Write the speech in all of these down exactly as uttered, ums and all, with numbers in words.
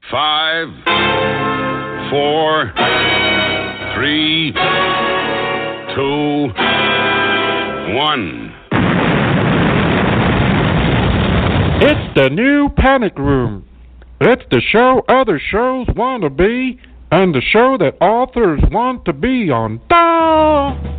Five, four, three, two, one. It's the new Panic Room. It's the show other shows want to be, and the show that authors want to be on. Da!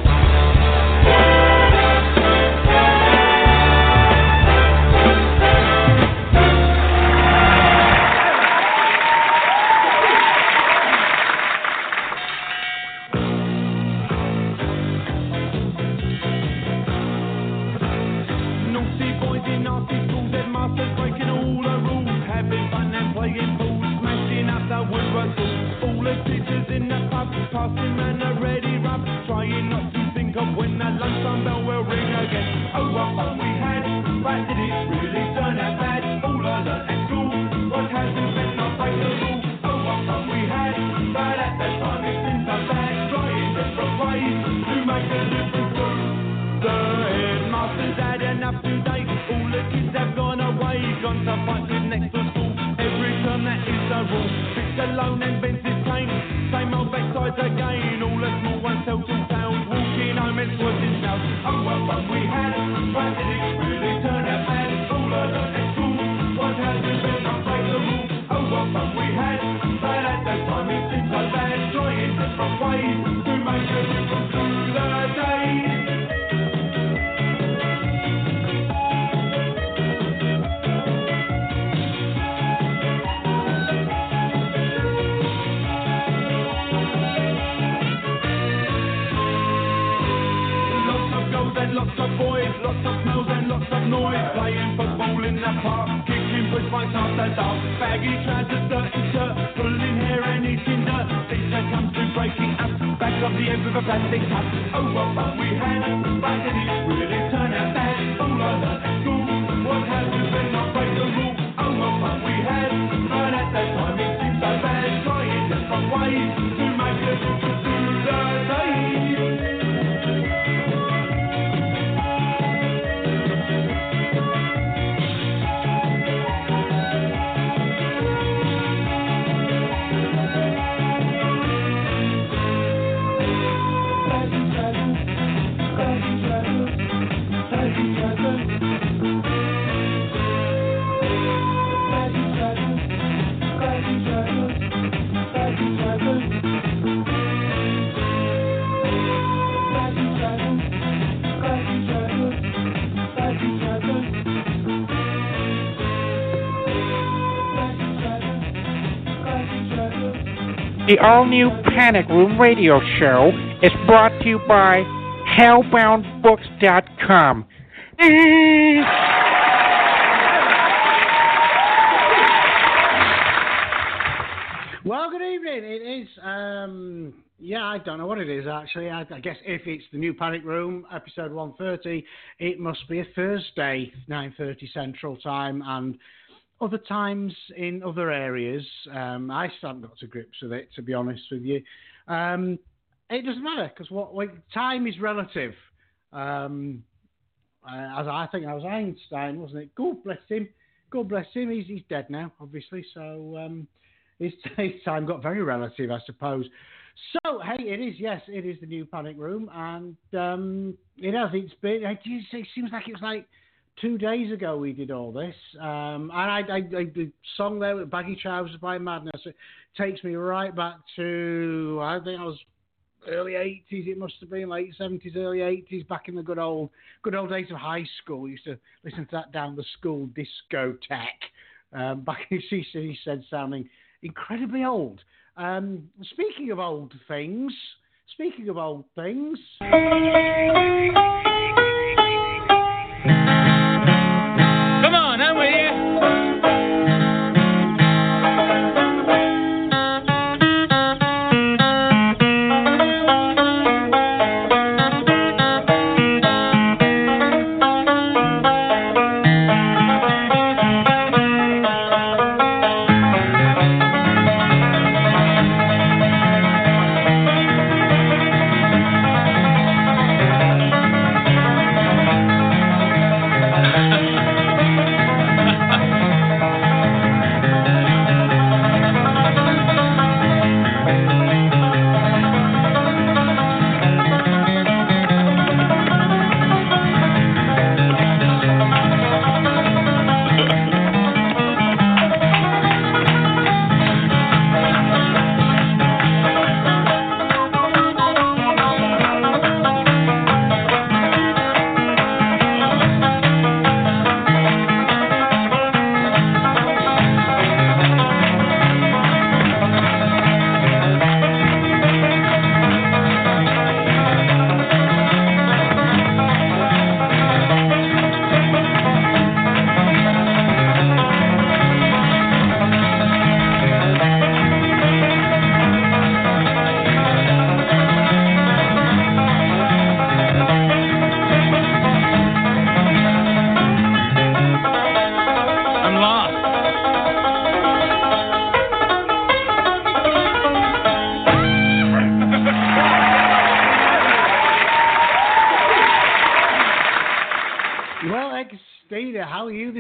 Passing man a ready rap, trying not to think of when that lunchtime bell will ring again. Oh, what fun we had, but did it really turn out bad? All I learned at school, what hasn't been not break the rule. Oh, what fun we had, but at that time it seemed so bad. Trying different ways to make a difference too. The headmaster's had enough today, all the kids have gone away, gone to fight with next to school. Every term that is the rule, fixed alone and bent his cane. Same old backsides again, all the small ones tell two tales, walking home and swerving south. Oh, what fun we had, but did it really turn out bad? All I learned at school, what hasn't been not break the rule. Oh, what fun we had, but at that time it seemed so bad. Trying different ways to make a difference through the day. Lots of boys, lots of smells and lots of noise. Playing football in the park, kicking push bikes after dark. Baggy trousers, dirty shirt, pulling hair and eating dirt. Teacher comes to breaking up, back of the end with a plastic cup. Oh, what fun we had, but did it really turn out bad? All I learned at school, what hasn't been not break the rule. Oh, what fun we had, but at that time it seemed so bad. Trying different ways to make a difference through the day. The all-new Panic Room radio show is brought to you by hellbound books dot com. Well, good evening. It is, um, yeah, I don't know what it is, actually. I, I guess if it's the new Panic Room, episode one thirty, it must be a Thursday, nine thirty Central Time, and other times in other areas. Um, I still haven't got to grips with it, to be honest with you. Um, it doesn't matter, because what like, time is relative. Um, uh, as I think that was Einstein, wasn't it? God bless him. God bless him. He's, he's dead now, obviously, so um, his, his time got very relative, I suppose. So, hey, it is, yes, it is the new Panic Room, and um, it has, it's been, it seems like it was like two days ago we did all this, um, and I, I, I, the song there with Baggy Trousers by Madness, it takes me right back to, I think I was early eighties, it must have been late seventies, early eighties, back in the good old good old days of high school. We used to listen to that down the school discotheque, um, back in C C said, sounding incredibly old. Um, speaking of old things, speaking of old things...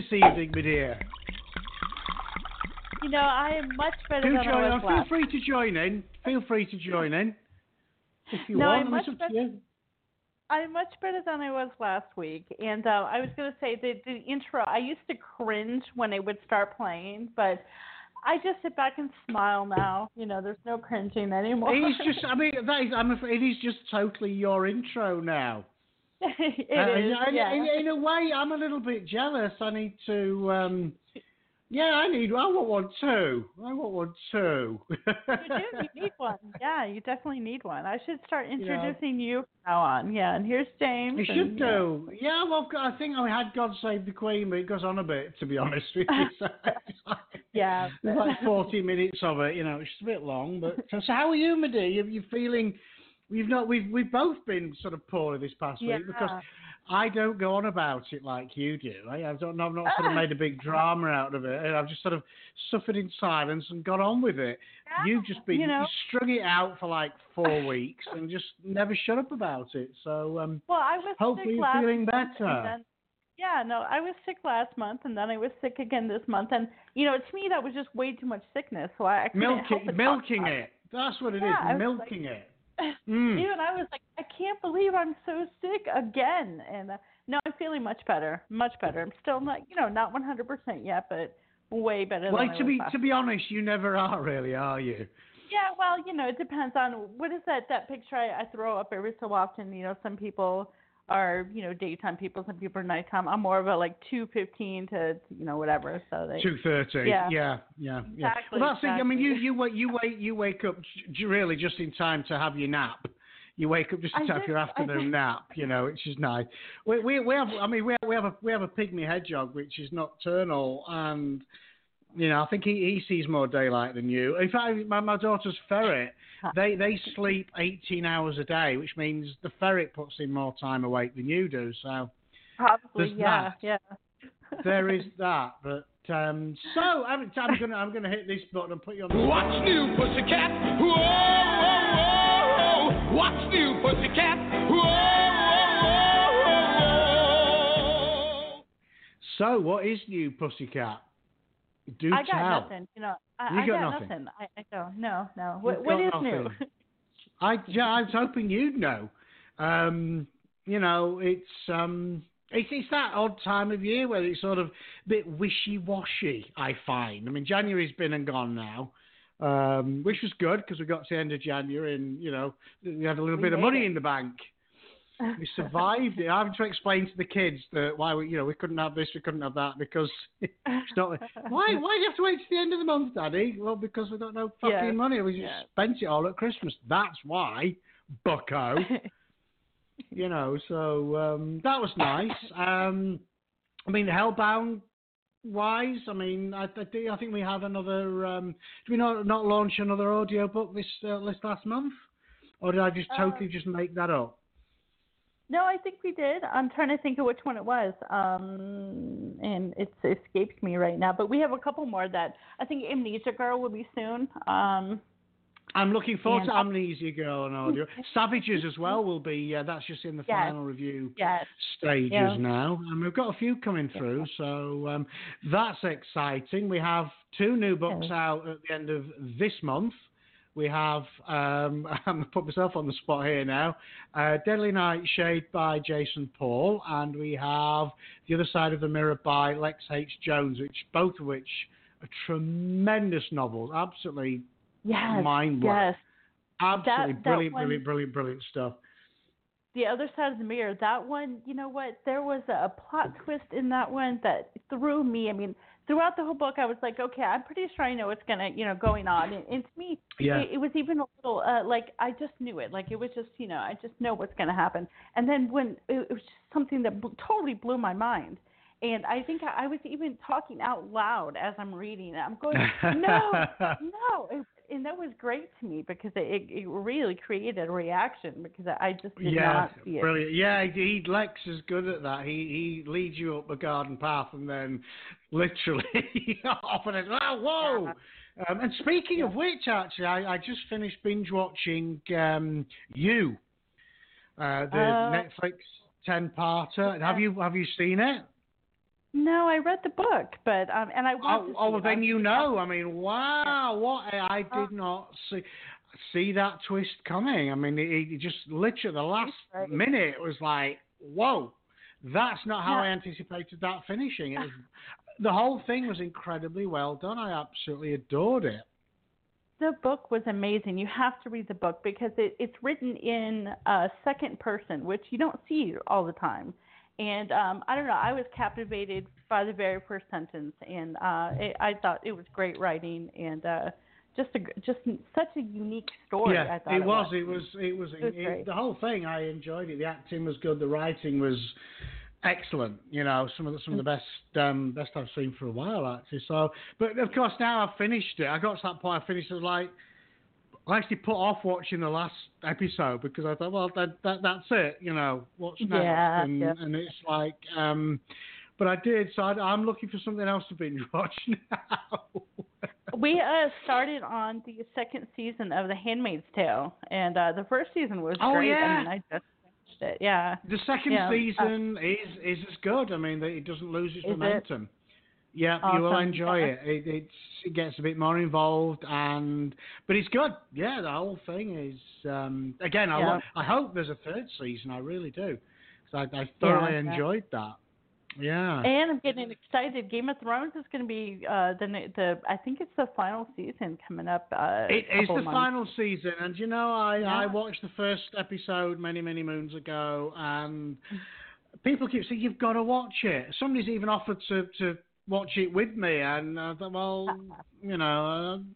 this evening, my dear? You know, I am much better Do than join, I was feel last. free to join in. Feel free to join in. If you No, want, I'm it's much up to better. you. I'm much better than I was last week. And uh, I was going to say the, the intro, I used to cringe when it would start playing, but I just sit back and smile now. You know, there's no cringing anymore. It's just, I mean, that is, I'm afraid it is just totally your intro now. it Uh, is, in, yeah. in, in a way, I'm a little bit jealous. I need to, um, yeah, I need, I want one too. I want one too. You do. You need one. Yeah, you definitely need one. I should start Yeah. introducing you from now on. Yeah, and here's James. You and, should do. Yeah, well, I think I had God Save the Queen, but it goes on a bit, to be honest with you. So it's like, Yeah. There's like forty minutes of it, you know, it's a bit long. But so, so how are you, my dear? You, you feeling? We've not. We've we've both been sort of poorly this past Yeah. week because I don't go on about it like you do. Right? I've not, I've not sort of made a big drama out of it. I've just sort of suffered in silence and got on with it. Yeah, You've just been you know. you strung it out for like four weeks and just never shut up about it. So um, Well, I was hopefully sick you're last feeling month, better. and then, yeah, no, I was sick last month, and then I was sick again this month, and you know, to me that was just way too much sickness, so I, I couldn't help milking but milking talk about it. That's what it is. Yeah, I was Milking like- it. Mm. Even I was like, I can't believe I'm so sick again, and uh, no, I'm feeling much better, much better. I'm still not, you know, not one hundred percent yet, but way better. Well, than I to was be last to be honest, you never are really, are you? Yeah, well, you know, it depends on what is that that picture I, I throw up every so often. You know, some people are, you know, daytime people, some people are nighttime. I'm more of a like two fifteen to, you know, whatever. So they. Two thirty. Yeah. Yeah, yeah, yeah. Exactly, Well, that's it. I mean, you exactly. you wait you wait you wake up j- really just in time to have your nap. You wake up just in I time did- for your I afternoon did. nap, you know, which is nice. We we we have I mean we have, we have a we have a pygmy hedgehog which is nocturnal and. You know, I think he, he sees more daylight than you. In fact, my, my daughter's ferret, they they sleep eighteen hours a day, which means the ferret puts in more time awake than you do. So Probably, there's yeah, that. yeah. there is that. But um, so I'm, I'm gonna I'm gonna hit this button and put you on. The What's new, pussycat? Whoa, whoa, whoa. What's new, pussycat? Whoa, whoa, whoa. So what is new, pussycat? Do I got tell. nothing. You know, I, You I got got nothing? nothing. I, I don't. No, no. What, You've what got is new? nothing. I, yeah, I was hoping you'd know. Um, you know, it's um, it's it's that odd time of year where it's sort of a bit wishy-washy. I find. I mean, January's been and gone now, um, which was good because we got to the end of January and you know we had a little We bit of made money it. in the bank. We survived it. Having to explain to the kids that why we, you know, we couldn't have this, we couldn't have that because it's not. Why? Why do you have to wait to the end of the month, Daddy? Well, because we got no fucking Yeah. money. We just Yeah. spent it all at Christmas. That's why, Bucko. you know. So um, that was nice. Um, I mean, Hellbound wise, I mean, I, I, think- I think we have another. Um, did we not not launch another audio book this uh, this last month, or did I just Uh, totally just make that up? No, I think we did. I'm trying to think of which one it was, um, and it's escaped me right now. But we have a couple more that I think Amnesia Girl will be soon. Um, I'm looking forward and to I- Amnesia Girl on audio. Savages as well will be. Uh, that's just in the Yes. final review yes. stages Yeah. now, and we've got a few coming through. So um, that's exciting. We have two new books Yes. out at the end of this month. We have, um, I'm going to put myself on the spot here now, uh, Deadly Nightshade by Jason Paul, and we have The Other Side of the Mirror by Lex H. Jones, which both of which are tremendous novels, absolutely Yes. mind-blowing. Yes. Absolutely that brilliant, one- brilliant, brilliant, brilliant stuff. The Other Side of the Mirror, that one, you know what? There was a plot twist in that one that threw me. I mean, throughout the whole book, I was like, okay, I'm pretty sure I know what's gonna, you know, going on. And, and to me, Yeah. it, it was even a little uh, like I just knew it. Like it was just, you know, I just know what's gonna happen. And then when it, it was just something that bl- totally blew my mind. And I think I, I was even talking out loud as I'm reading it. I'm going, no, no. It, and that was great to me because it, it really created a reaction because I just did Yeah, not see it. brilliant. Yeah, he, Lex is good at that. He he leads you up a garden path and then literally off and it's, oh, whoa. Um, and speaking Yeah. of which, actually, I, I just finished binge watching um, You, uh, the Uh, Netflix ten-parter. Have you have you seen it? No, I read the book, but um, and I want Oh, to see oh well, it. then I- you know. I mean, wow, what I Oh. did not see see that twist coming. I mean, it, it just literally the last Right. minute was like, whoa, that's not how Yeah. I anticipated that finishing. It was, the whole thing was incredibly well done. I absolutely adored it. The book was amazing. You have to read the book because it, it's written in uh, second person, which you don't see all the time. And um, I don't know, I was captivated by the very first sentence, and uh, it, I thought it was great writing and uh, just a, just such a unique story. Yeah, I thought it it was, was. it was. It was. It was it- great. the whole thing, I enjoyed it. The acting was good. The writing was excellent. You know, some of the some of the best um, best I've seen for a while actually. So, but of course now I've finished it. I got to that point. I finished it like I actually put off watching the last episode because I thought, well, that, that that's it. You know, what's next? Yeah, and yeah. and it's like, um, but I did. So I, I'm looking for something else to binge watch now. We uh, started on the second season of The Handmaid's Tale, and uh, the first season was Oh, great. yeah. I mean, I just finished it. Yeah. The second Yeah, uh, season is is as good. I mean, it doesn't lose its Is it? momentum. Yeah, you will Awesome. enjoy Yeah. it. It it's, it gets a bit more involved, and but it's good. Yeah, the whole thing is. Um, again, I Yeah. lo- I hope there's a third season. I really do, because I, I thoroughly Yeah, yeah. enjoyed that. Yeah. And I'm getting excited. Game of Thrones is going to be uh, the the I think it's the final season coming up. Uh, It a is couple the of months. final season, and you know, I, Yeah. I watched the first episode many, many moons ago, and people keep saying, you've got to watch it. Somebody's even offered to, to watch it with me, and I thought, well, you know, uh,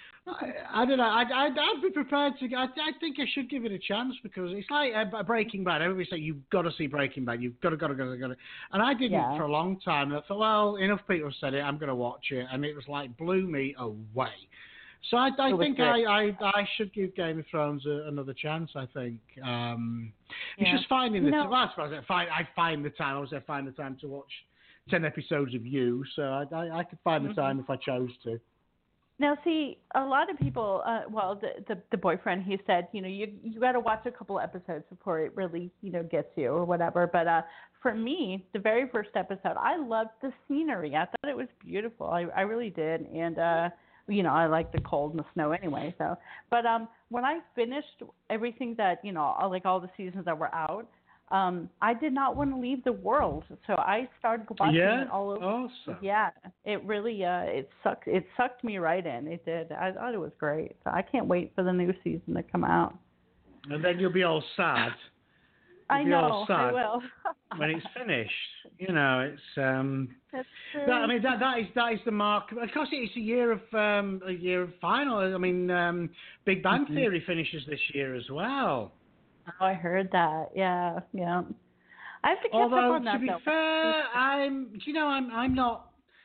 I, I don't know. I'd, I'd, I'd be prepared to. I, I think I should give it a chance because it's like a, Breaking Bad. Everybody say you've got to see Breaking Bad. You've got to, got to, got to, got to. And I didn't Yeah. for a long time. And I thought, well, enough people have said it. I'm going to watch it, and it was like blew me away. So I, I It was think great. I, I, I should give Game of Thrones a, another chance. I think um, it's Yeah. just finding You the know- time. Well, I suppose I find I find the time. I was I find the time to watch ten episodes of You. So I, I, I could find Mm-hmm. the time if I chose to. Now, see, a lot of people. Uh, well, the, the the boyfriend, he said, you know, you you got to watch a couple episodes before it really, you know, gets you or whatever. But uh, for me, the very first episode, I loved the scenery. I thought it was beautiful. I I really did, and uh, you know, I like the cold and the snow anyway. So, but um, when I finished everything that you know, all- like all the seasons that were out, um, I did not want to leave the world. So I started watching Yeah, it all over. awesome. Yeah, it really uh it sucked it sucked me right in. It did. I thought it was great. So I can't wait for the new season to come out. And then you'll be all sad. I You'll be all know. sad I will. when it's finished. You know, it's um. That's true. That, I mean, that that is that is the mark. Of course, it's a year of um a year of final. I mean, um, Big Bang Mhm. Theory finishes this year as well. Oh, I heard that. Yeah, yeah. I have to catch Although up on that to be though. fair, I'm you know I'm I'm not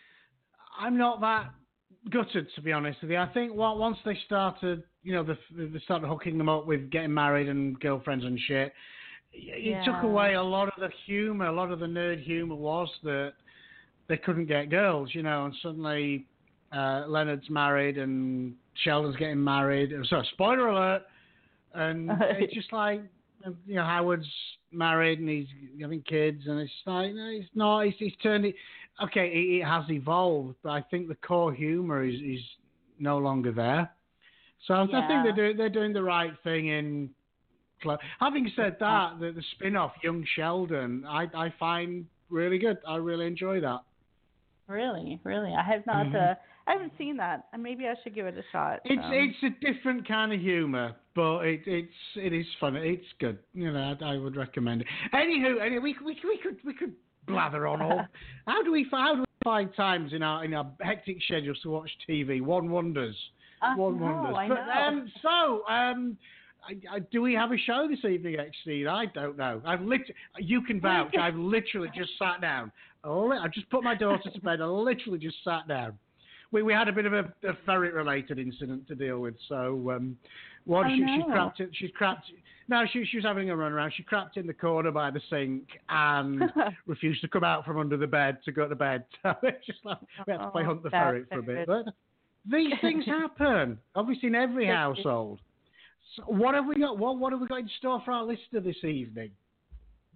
I'm not that gutted, to be honest with you. I think what once they started, you know, the, they started hooking them up with getting married and girlfriends and shit. It took Yeah. away a lot of the humor. A lot of the nerd humor was that they couldn't get girls, you know, and suddenly uh, Leonard's married and Sheldon's getting married. So, spoiler alert. And it's just like, you know, Howard's married and he's having kids, and it's like, no, it's not. He's, he's turned it. Okay, it, it has evolved, but I think the core humor is, is no longer there. So I, I Yeah. think they're doing they're doing the right thing in. Having said that, the, the spin-off Young Sheldon, I I find really good. I really enjoy that. Really, really. I have not. Mhm. Uh, I haven't seen that, and maybe I should give it a shot. It's so. it's a different kind of humour, but it it's it is fun. It's good. You know, I, I would recommend it. Anywho, anyway, we we we could we could blather on all. How do we how do we find times in our in our hectic schedules to watch T V? One wonders. I One know, wonders. I But know. um, so um. I, I, do we have a show this evening, Steve? I don't know. I've lit- You can vouch. I've literally just sat down. Oh, I've just put my daughter to bed. I literally just sat down. We we had a bit of a, a ferret-related incident to deal with. So um, one, Oh, she, she no. crapped it. She's crapped. No, she she was having a run around. She crapped in the corner by the sink and refused to come out from under the bed to go to bed. So it's just like we had to play Oh, hunt the bad ferret for a bit. ferret. But these things happen, obviously in every household. So what have we got? What what have we got in store for our listener this evening?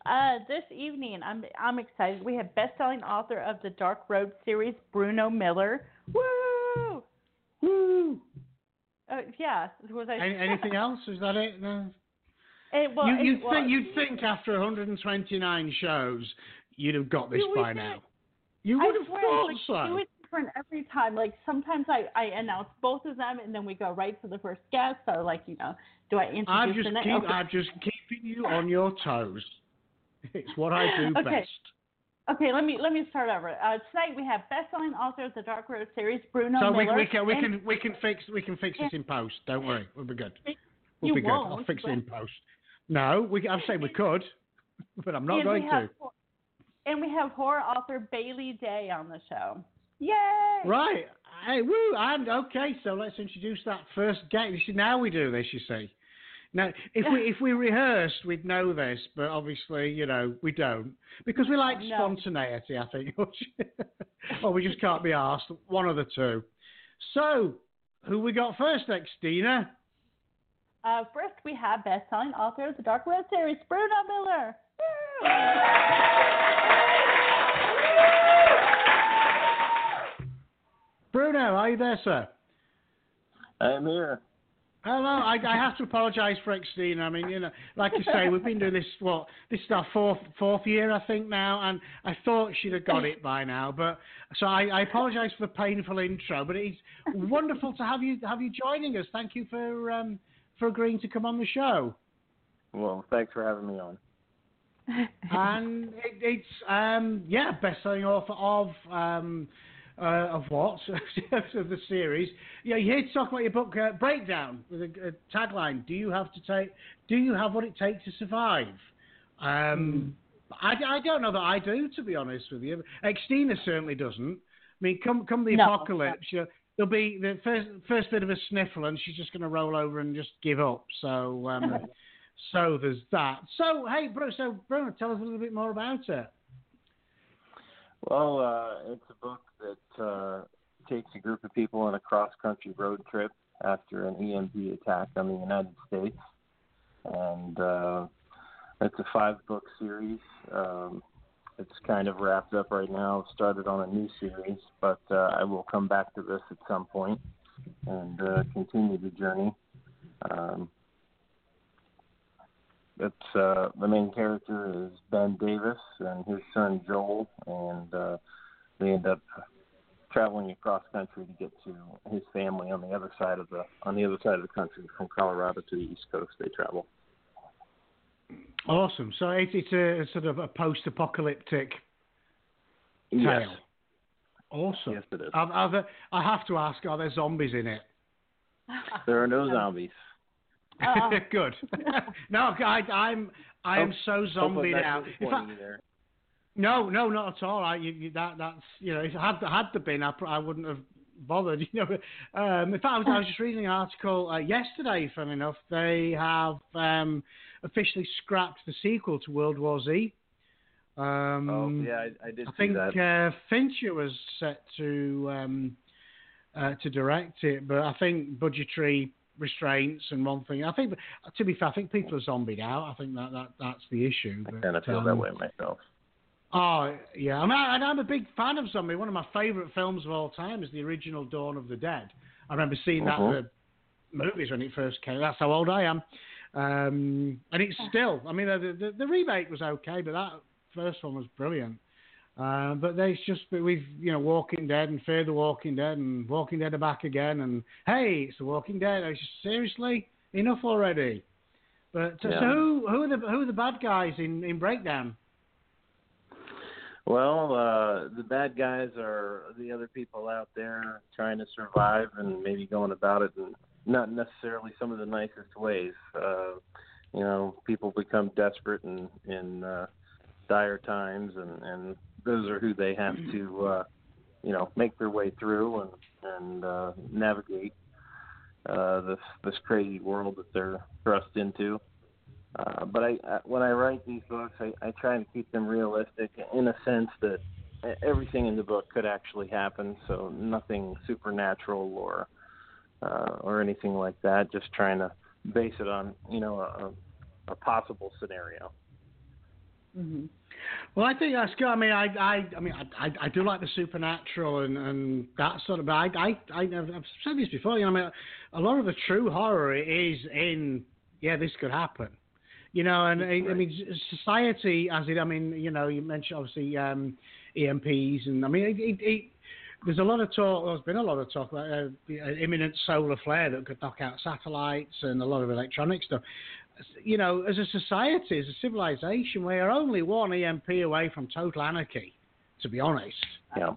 Uh, this evening, I'm I'm excited. We have best-selling author of the Dark Road series, Bruno Miller. Woo! Woo! Uh, yeah. Was I? Any, anything else? Is that it? No. It, well, you it, you'd, well, think, you'd think after one hundred twenty-nine shows, you'd have got this You would by think- now. You I would have swear, thought like, so. do it different every time. Like sometimes I, I announce both of them, and then we go right to the first guest. Or like you know, do I introduce I'm just the next? keep, Okay. I'm just keeping you on your toes. It's what I do Okay. best. Okay, let me let me start over. Uh, tonight we have best-selling author of the Dark Road series, Bruno So we, Miller. we can we and- can we can fix we can fix this in post. Don't worry, we'll be good. We'll You be good. won't, I'll fix it but- in post. No, we I'm saying we could, but I'm not and going we have, to. And we have horror author Bailey Day on the show. Yay! Right. Hey, woo, and okay, so let's introduce that first guest. You see, now we do this, you see. Now, if we if we rehearsed, we'd know this, but obviously, you know, we don't. Because we like No. spontaneity, I think. Or we just can't be asked. One of the two. So, who we got first next, Dina? Uh, first, we have best-selling author of the Dark Road series, Bruno Miller. Woo! Bruno, are you there, sir? I'm here. Hello. I, I have to apologise for Xtina. I mean, you know, like I say, we've been doing this, what, this is our fourth, fourth year, I think, now, and I thought she'd have got it by now. But so I, I apologise for the painful intro, but it's wonderful to have you have you joining us. Thank you for um, for agreeing to come on the show. Well, thanks for having me on. And it, it's um, yeah, best-selling author of um, uh, of what of the series. Yeah, you're here to talk about your book uh, Breakdown with a, a tagline: "Do you have to take? Do you have what it takes to survive?" Um, Hmm. I, I don't know that I do, to be honest with you. Xtina certainly doesn't. I mean, come come the No. apocalypse, you know, there'll be the first first bit of a sniffle, and she's just going to roll over and just give up. So. Um, So there's that. So hey, bro. So Bruno, tell us a little bit more about it. Well, uh, it's a book that uh, takes a group of people on a cross-country road trip after an E M P attack on the United States, and uh, it's a five-book series. Um, it's kind of wrapped up right now. I've started on a new series, but uh, I will come back to this at some point and uh, continue the journey. Um, It's uh, the main character is Ben Davis and his son Joel, and uh, they end up traveling across country to get to his family on the other side of the on the other side of the country, from Colorado to the East Coast. They travel. Awesome. So it's, it's a sort of a post-apocalyptic tale. Yes, Awesome. yes, it is. Are, are there, I have to ask: are there zombies in it? There are no zombies. Uh-uh. Good. No, I, I'm I am Hope- so Hope I'm zombied not out. In disappointing fact, you there. no, no, not at all. I, you, you, that that's you know, if it had had there been, I, pr- I wouldn't have bothered. You know, um, in fact, I was, I was just reading an article uh, yesterday. Fun enough, they have um, officially scrapped the sequel to World War Z. Um, Oh, yeah, I, I did I see think that. uh, Fincher was set to um, uh, to direct it, but I think budgetary restraints and one thing. I think, to be fair, I think people are zombied out. I think that, that that's the issue. I But, kind of feel um, that way myself. Oh yeah, I mean, I, and I'm a big fan of zombie. One of my favourite films of all time is the original Dawn of the Dead. I remember seeing that Mhm. at the movies when it first came. That's how old I am. Um, and it's still. I mean, the, the the remake was okay, but that first one was brilliant. Uh, but there's just we've you know Walking Dead and Fear the Walking Dead and Walking Dead are back again and hey, it's the Walking Dead. It's just, seriously, enough already. But uh, Yeah. so who who are the who are the bad guys in, in Breakdown? Well, uh, the bad guys are the other people out there trying to survive and maybe going about it in not necessarily some of the nicest ways. Uh, you know, people become desperate in, in uh, dire times, and, and those are who they have to, uh, you know, make their way through and, and uh, navigate uh, this this crazy world that they're thrust into. Uh, but I, I, when I write these books, I, I try to keep them realistic in a sense that everything in the book could actually happen. So nothing supernatural or uh, or anything like that. Just trying to base it on, you know, a, a possible scenario. Mm-hmm. Well, I think that's good. I mean, I, I, I mean, I, I, I do like the supernatural and, and that sort of. But I, I, I, I've said this before. You know, I mean, a lot of the true horror is in, yeah, this could happen. You know, and I, I mean, society as it. I mean, you know, you mentioned obviously um, E M Ps, and I mean, it, it, it, there's a lot of talk. There's been a lot of talk about uh, imminent solar flare that could knock out satellites and a lot of electronic stuff. You know, as a society, as a civilization, we are only one E M P away from total anarchy, to be honest. Yeah.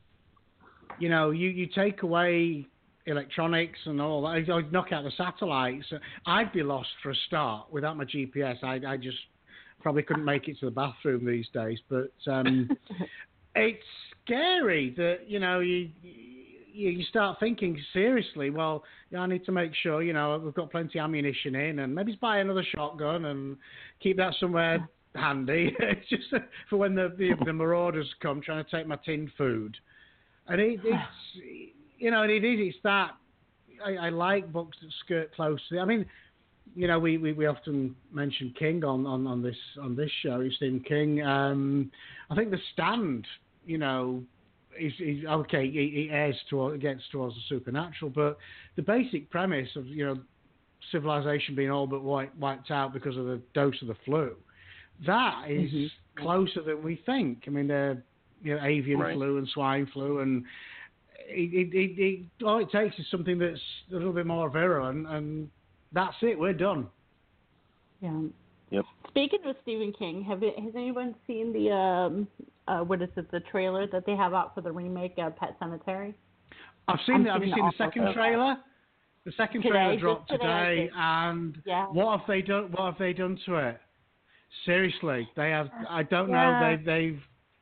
You know, you, you take away electronics and all that, I'd knock out the satellites. I'd be lost for a start without my G P S. I, I just probably couldn't make it to the bathroom these days. But um, it's scary that, you know, you... You, you start thinking seriously, well, yeah, I need to make sure, you know, we've got plenty of ammunition in and maybe buy another shotgun and keep that somewhere handy. It's just for when the, the, the marauders come trying to take my tinned food. And it, it's, you know, it is, it's that, I, I like books that skirt closely. I mean, you know, we, we, we often mention King on, on, on this on this show, Stephen King. Um, I think The Stand, you know, He's, he's, okay, he, he airs toward, gets towards the supernatural, but the basic premise of, you know, civilization being all but wiped, wiped out because of the dose of the flu, that is mm-hmm. closer than we think. I mean, the you know, avian right. flu and swine flu, and it, it, it, it, all it takes is something that's a little bit more virulent, and that's it. We're done. Yeah. Yep. Speaking of Stephen King, have it, has anyone seen the um, uh, what is it? The trailer that they have out for the remake of Pet Sematary? I've seen that. Have you seen the second trailer? The second today, trailer dropped today, today, and yeah. what have they done? What have they done to it? Seriously, they have. I don't yeah. know. They, they've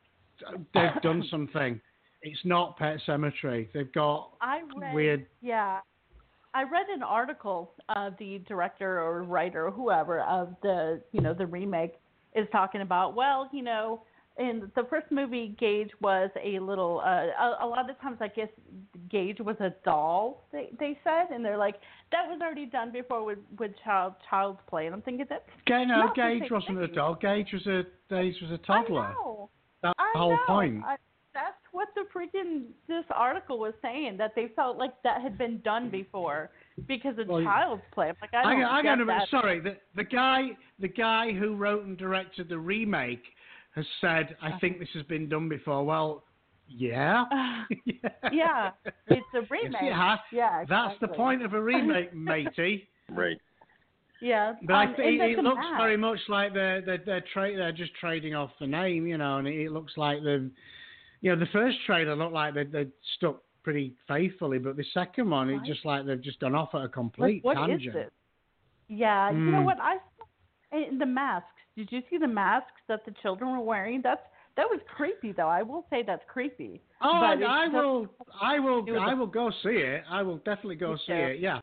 they've done something. It's not Pet Sematary. They've got I read, weird. Yeah. I read an article of the director or writer or whoever of the, you know, the remake is talking about, well, you know, in the first movie, Gage was a little, uh, a, a lot of times I guess Gage was a doll, they, they said, and they're like, that was already done before with, with child, Child's Play. And I'm thinking that. Gage, no, Gage wasn't a doll. Gage was a, Gage was a toddler. I know. That's I the whole know. point. I, That's what the freaking this article was saying, that they felt like that had been done before because of well, Child's Play. I'm like, I don't I, I get gotta, that. Sorry, the, the guy the guy who wrote and directed the remake has said, I think this has been done before. Well, yeah. yeah. yeah, it's a remake. Yes, it has. Yeah, exactly. That's the point of a remake, matey. Right. Yeah. But um, I think it looks map. very much like they're, they're, they're, tra- they're just trading off the name, you know, and it, it looks like the, you know, the first trailer looked like they they stuck pretty faithfully, but the second one, it's just like they've just gone off at a complete like, what tangent. What is it? Yeah, mm. you know what? I in the masks. Did you see the masks that the children were wearing? That's that was creepy, though. I will say that's creepy. Oh, but I, I will, I will, I the, will go see it. I will definitely go see yeah. it. Yeah.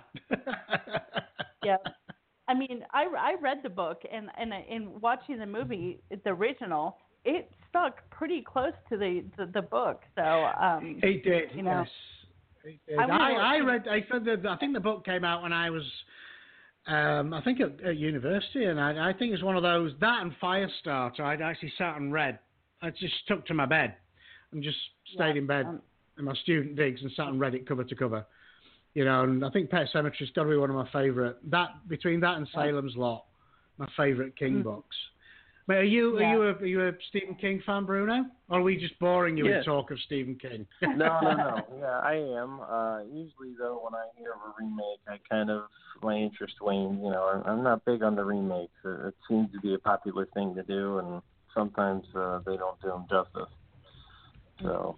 yeah. I mean, I, I read the book, and and in watching the movie, the original, it stuck pretty close to the the, the book. So um, it did. You know, yes. It did. I, I, I read. I said that. I think the book came out when I was. Um, I think at, at university, and I, I think it's one of those, that and Firestarter, I'd actually sat and read. I just stuck to my bed and just stayed yeah, in bed um, in my student digs and sat and read it cover to cover. You know, and I think Pet Semetary's got to be one of my favourite. That between that and Salem's Lot, my favourite King mm-hmm. books. But are you yeah. are you a are you a Stephen King fan, Bruno? Or are we just boring you yeah. with talk of Stephen King? no, no, no. Yeah, I am. Uh, usually, though, when I hear of a remake, I kind of my interest wanes. You know, I'm, I'm not big on the remakes. It, it seems to be a popular thing to do, and sometimes uh, they don't do them justice. So.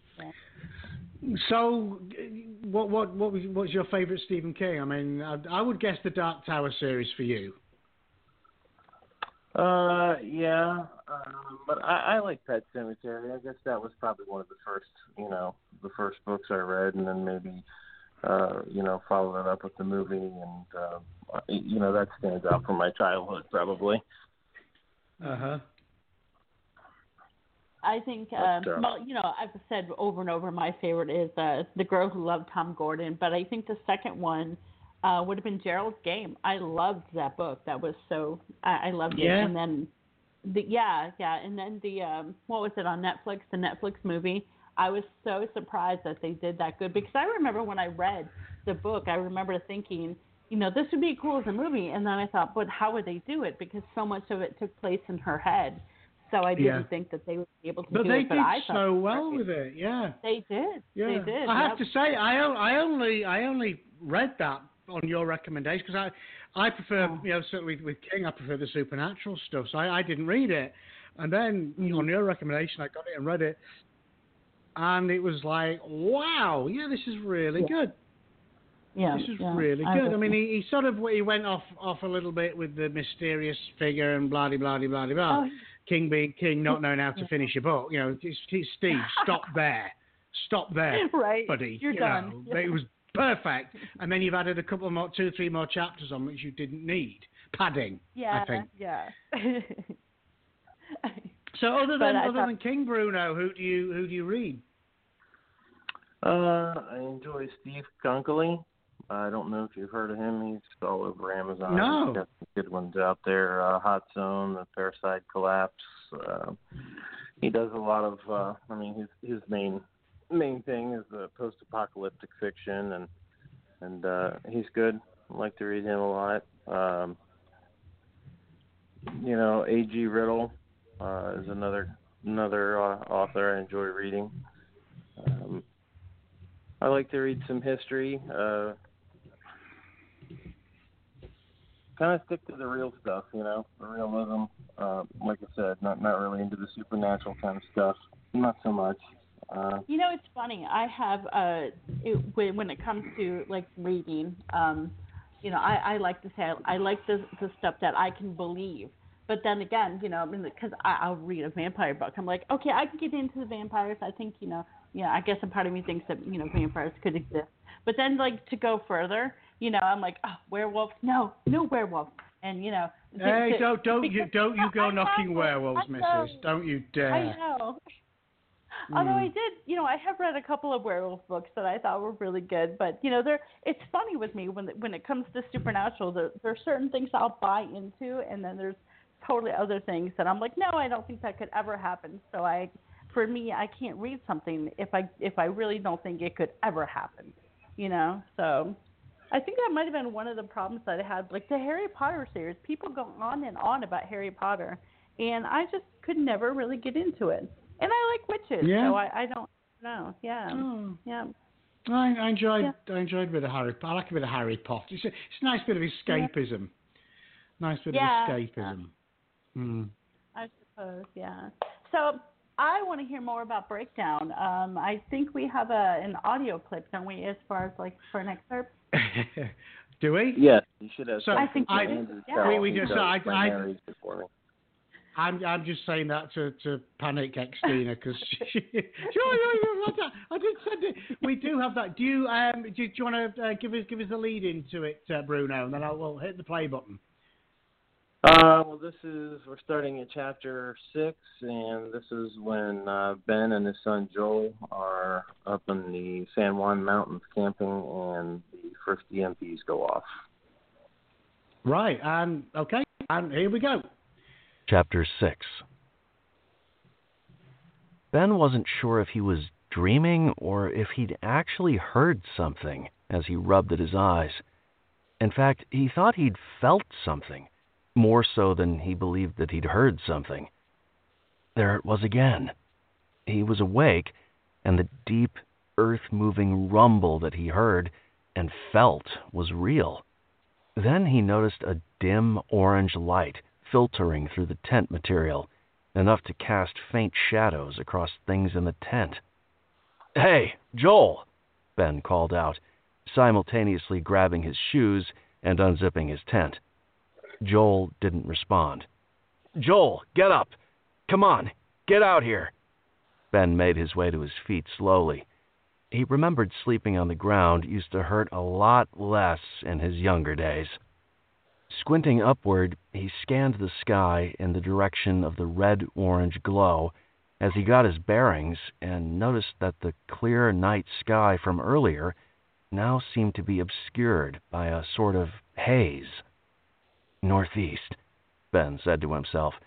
So, what what what was what's your favourite Stephen King? I mean, I, I would guess the Dark Tower series for you. Uh, yeah, um, but I, I like Pet Sematary. I guess that was probably one of the first, you know, the first books I read, and then maybe, uh, you know, followed it up with the movie, and uh, you know, that stands out from my childhood probably. Uh huh. I think, um, well, you know, I've said over and over, my favorite is uh, The Girl Who Loved Tom Gordon, but I think the second one uh, would have been Gerald's Game. I loved that book. That was so, I, I loved yeah. it. And then the yeah, yeah, and then the um, what was it on Netflix? The Netflix movie. I was so surprised that they did that good because I remember when I read the book, I remember thinking, you know, this would be cool as a movie, and then I thought, but how would they do it? Because so much of it took place in her head, so I didn't Yeah. think that they would be able to But do they it. But did I thought so they well were. with it, yeah. They did. Yeah. They did. I have yep. to say, I, o- I only I only read that on your recommendation because I I prefer Oh. you know certainly with, with King I prefer the supernatural stuff, so I, I didn't read it, and then Mhm. on your recommendation I got it and read it, and it was like wow, yeah, this is really Yeah. good. Yeah, This is yeah. really I good. I was- mean, he, he sort of he went off off a little bit with the mysterious figure and blah blah blah blah blah. Oh, King being king, not knowing how to Yeah. finish a book. You know, it's- it's Steve, stop there, stop there, right. buddy. You're you done. know, Yeah. It was perfect, and then you've added a couple more, two, three more chapters on which you didn't need padding. Yeah, I think. yeah. So other But than I other thought- than King Bruno, who do you who do you read? Uh, I enjoy Steve Gunkley. I don't know if you've heard of him. He's all over Amazon. No. He's got some good ones out there. Uh, Hot Zone, The Parasite Collapse. Uh, he does a lot of. Uh, I mean, his his main main thing is the post-apocalyptic fiction, and and uh, he's good. I like to read him a lot. Um, you know, A G Riddle uh, is another another uh, author I enjoy reading. Um, I like to read some history. Uh, kind of stick to the real stuff, you know, the realism. Uh, like I said, not not really into the supernatural kind of stuff. Not so much. Uh, You know, it's funny. I have uh, it, when when it comes to like reading, um, you know, I, I like to say I, I like the the stuff that I can believe. But then again, you know, I mean, because I'll read a vampire book, I'm like, okay, I can get into the vampires. I think, you know, yeah, I guess a part of me thinks that you know vampires could exist. But then, like to go further, you know, I'm like, oh, werewolves, no, no werewolves, and you know. to- Hey, to- don't don't you because- don't you go I knocking know, werewolves, I know. missus. Don't you dare. I know. Although Mm. I did, you know, I have read a couple of werewolf books that I thought were really good, but you know, they're it's funny with me when when it comes to supernatural. There there are certain things I'll buy into, and then there's totally other things that I'm like, no, I don't think that could ever happen. So I, for me, I can't read something if I if I really don't think it could ever happen, you know. So I think that might have been one of the problems that I had, like the Harry Potter series. People go on and on about Harry Potter, and I just could never really get into it. And I like witches, Yeah. so I, I don't know. Yeah, Oh. yeah. I, I enjoyed Yeah. I enjoyed a bit of Harry. I like a bit of Harry Potter. It's a, it's a nice bit of escapism. Nice bit Yeah. of escapism. Hmm. I suppose, yeah. So I want to hear more about Breakdown. Um, I think we have a an audio clip, don't we, as far as like for an excerpt? Do we? yes, you should have. So, I think something I- from Andrew yeah. Tell. We- we He just- does I- my I- narration for me. I'm I'm just saying that to, to panic Xtina because she, I did send it. We do have that. Do you um do, you- do you want to uh, give us give us a lead into it, uh, Bruno, and then I'll we'll hit the play button. Uh, well, this is, we're starting at chapter six, and this is when uh, Ben and his son Joel are up in the San Juan Mountains camping, and the first E M Ps go off. Right. And okay. And here we go. Chapter six. Ben wasn't sure if he was dreaming or if he'd actually heard something as he rubbed at his eyes. In fact, he thought he'd felt something, more so than he believed that he'd heard something. There it was again. He was awake, and the deep, earth-moving rumble that he heard and felt was real. Then he noticed a dim orange light filtering through the tent material, enough to cast faint shadows across things in the tent. "Hey, Joel!" Ben called out, simultaneously grabbing his shoes and unzipping his tent. Joel didn't respond. "Joel, get up! Come on, get out here!" Ben made his way to his feet slowly. He remembered sleeping on the ground used to hurt a lot less in his younger days. Squinting upward, he scanned the sky in the direction of the red-orange glow as he got his bearings and noticed that the clear night sky from earlier now seemed to be obscured by a sort of haze. "Northeast," Ben said to himself.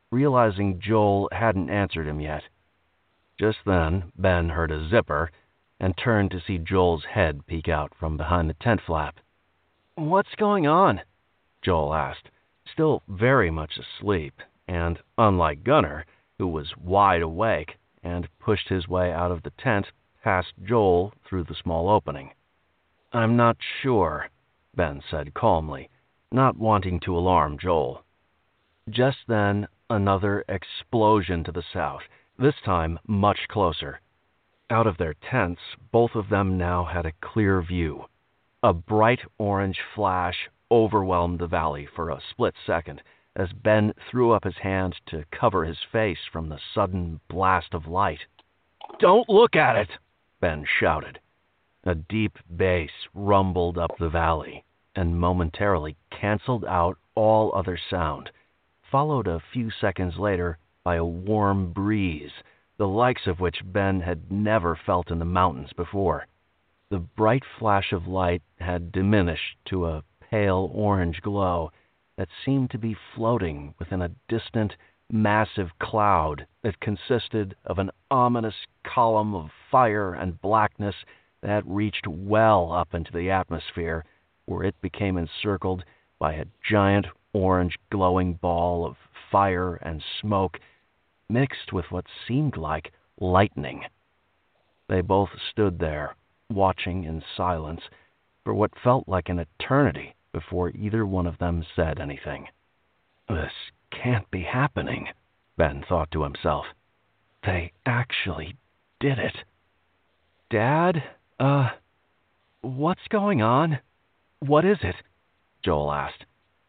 realizing Joel hadn't answered him yet. Just then, Ben heard a zipper and turned to see Joel's head peek out from behind the tent flap. "What's going on?" Joel asked, still very much asleep, and, unlike Gunnar, who was wide awake and pushed his way out of the tent past Joel through the small opening. "I'm not sure," Ben said calmly, not wanting to alarm Joel. Just then, another explosion to the south, this time much closer. Out of their tents, both of them now had a clear view. A bright orange flash overwhelmed the valley for a split second as Ben threw up his hand to cover his face from the sudden blast of light. "Don't look at it!" Ben shouted. A deep bass rumbled up the valley and momentarily canceled out all other sound, followed a few seconds later by a warm breeze, the likes of which Ben had never felt in the mountains before. The bright flash of light had diminished to a pale orange glow that seemed to be floating within a distant, massive cloud that consisted of an ominous column of fire and blackness that reached well up into the atmosphere, where it became encircled by a giant orange glowing ball of fire and smoke mixed with what seemed like lightning. They both stood there, watching in silence for what felt like an eternity before either one of them said anything. "This can't be happening," Ben thought to himself. "They actually did it." "Dad, uh, what's going on? What is it?" Joel asked.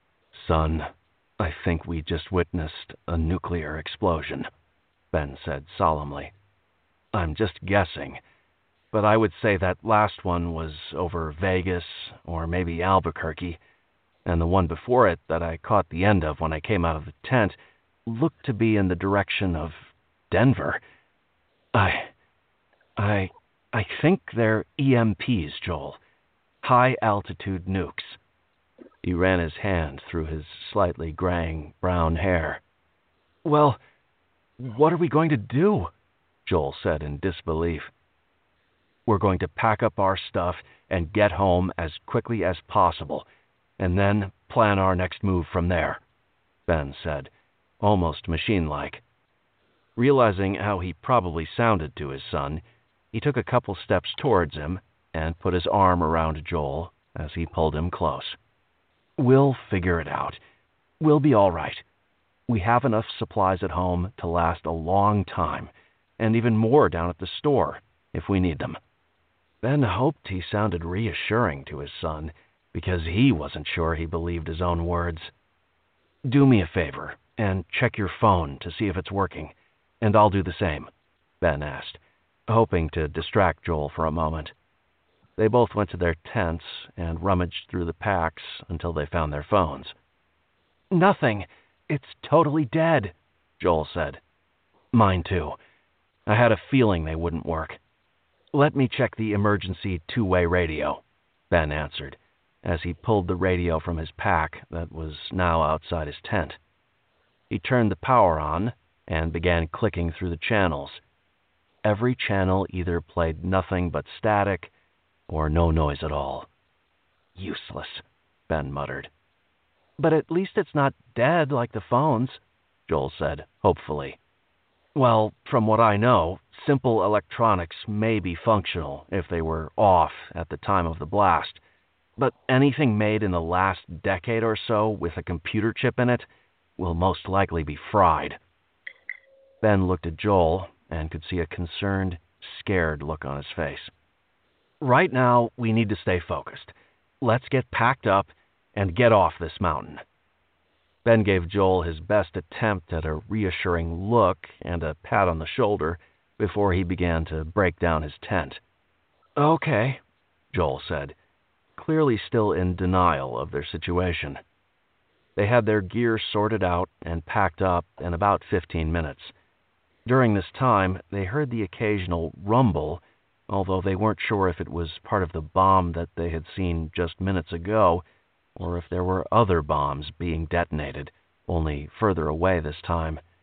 "Son, I think we just witnessed a nuclear explosion," Ben said solemnly. "I'm just guessing, but I would say that last one was over Vegas or maybe Albuquerque, and the one before it that I caught the end of when I came out of the tent looked to be in the direction of Denver. I... I... I think they're E M Ps, Joel. High-altitude nukes." He ran his hand through his slightly graying brown hair. "Well, what are we going to do?" Joel said in disbelief. "We're going to pack up our stuff and get home as quickly as possible, and then plan our next move from there," Ben said, almost machine-like. Realizing how he probably sounded to his son, he took a couple steps towards him and put his arm around Joel as he pulled him close. "We'll figure it out. We'll be all right. We have enough supplies at home to last a long time, and even more down at the store if we need them." Ben hoped he sounded reassuring to his son, because he wasn't sure he believed his own words. "Do me a favor and check your phone to see if it's working, and I'll do the same," Ben asked, hoping to distract Joel for a moment. They both went to their tents and rummaged through the packs until they found their phones. "Nothing. It's totally dead," Joel said. "Mine too. I had a feeling they wouldn't work." "Let me check the emergency two-way radio," Ben answered, as he pulled the radio from his pack that was now outside his tent. He turned the power on and began clicking through the channels. Every channel either played nothing but static or no noise at all. "Useless," Ben muttered. "But at least it's not dead like the phones," Joel said, hopefully. "Well, from what I know, simple electronics may be functional if they were off at the time of the blast, but anything made in the last decade or so with a computer chip in it will most likely be fried." Ben looked at Joel and could see a concerned, scared look on his face. "Right now, we need to stay focused. Let's get packed up and get off this mountain." Ben gave Joel his best attempt at a reassuring look and a pat on the shoulder before he began to break down his tent. "Okay," Joel said, clearly still in denial of their situation. They had their gear sorted out and packed up in about fifteen minutes. During this time, they heard the occasional rumble, although they weren't sure if it was part of the bomb that they had seen just minutes ago, or if there were other bombs being detonated, only further away this time.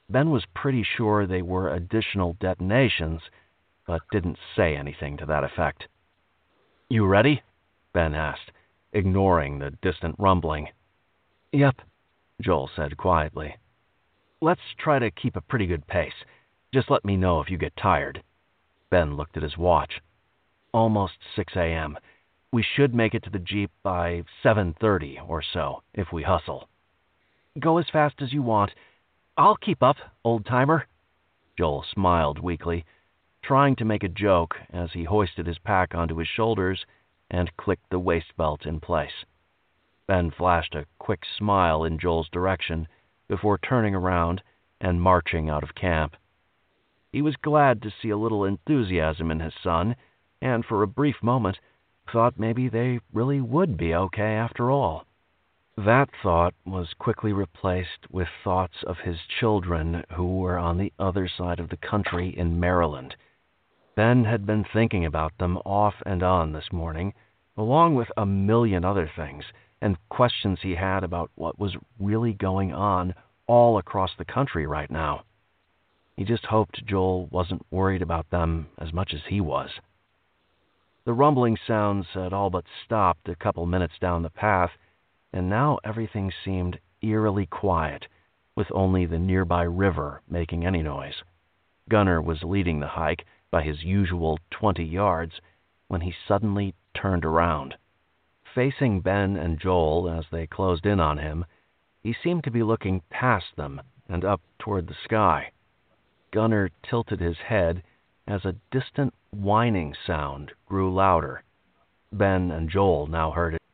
Ben was pretty sure they were additional detonations, but didn't say anything to that effect. "You ready?" Ben asked, ignoring the distant rumbling. "Yep," Joel said quietly. "Let's try to keep a pretty good pace. Just let me know if you get tired." Ben looked at his watch. "Almost six a.m. We should make it to the Jeep by seven thirty or so, if we hustle." "Go as fast as you want. I'll keep up, old-timer." Joel smiled weakly, trying to make a joke as he hoisted his pack onto his shoulders and clicked the waist belt in place. Ben flashed a quick smile in Joel's direction before turning around and marching out of camp. He was glad to see a little enthusiasm in his son, and for a brief moment thought maybe they really would be okay after all. That thought was quickly replaced with thoughts of his children who were on the other side of the country in Maryland. Ben had been thinking about them off and on this morning, along with a million other things and questions he had about what was really going on all across the country right now. He just hoped Joel wasn't worried about them as much as he was. The rumbling sounds had all but stopped a couple minutes down the path, and now everything seemed eerily quiet, with only the nearby river making any noise. Gunnar was leading the hike by his usual twenty yards when he suddenly turned around. Facing Ben and Joel as they closed in on him, he seemed to be looking past them and up toward the sky. Gunnar tilted his head as a distant whining sound grew louder. Ben and Joel now heard it.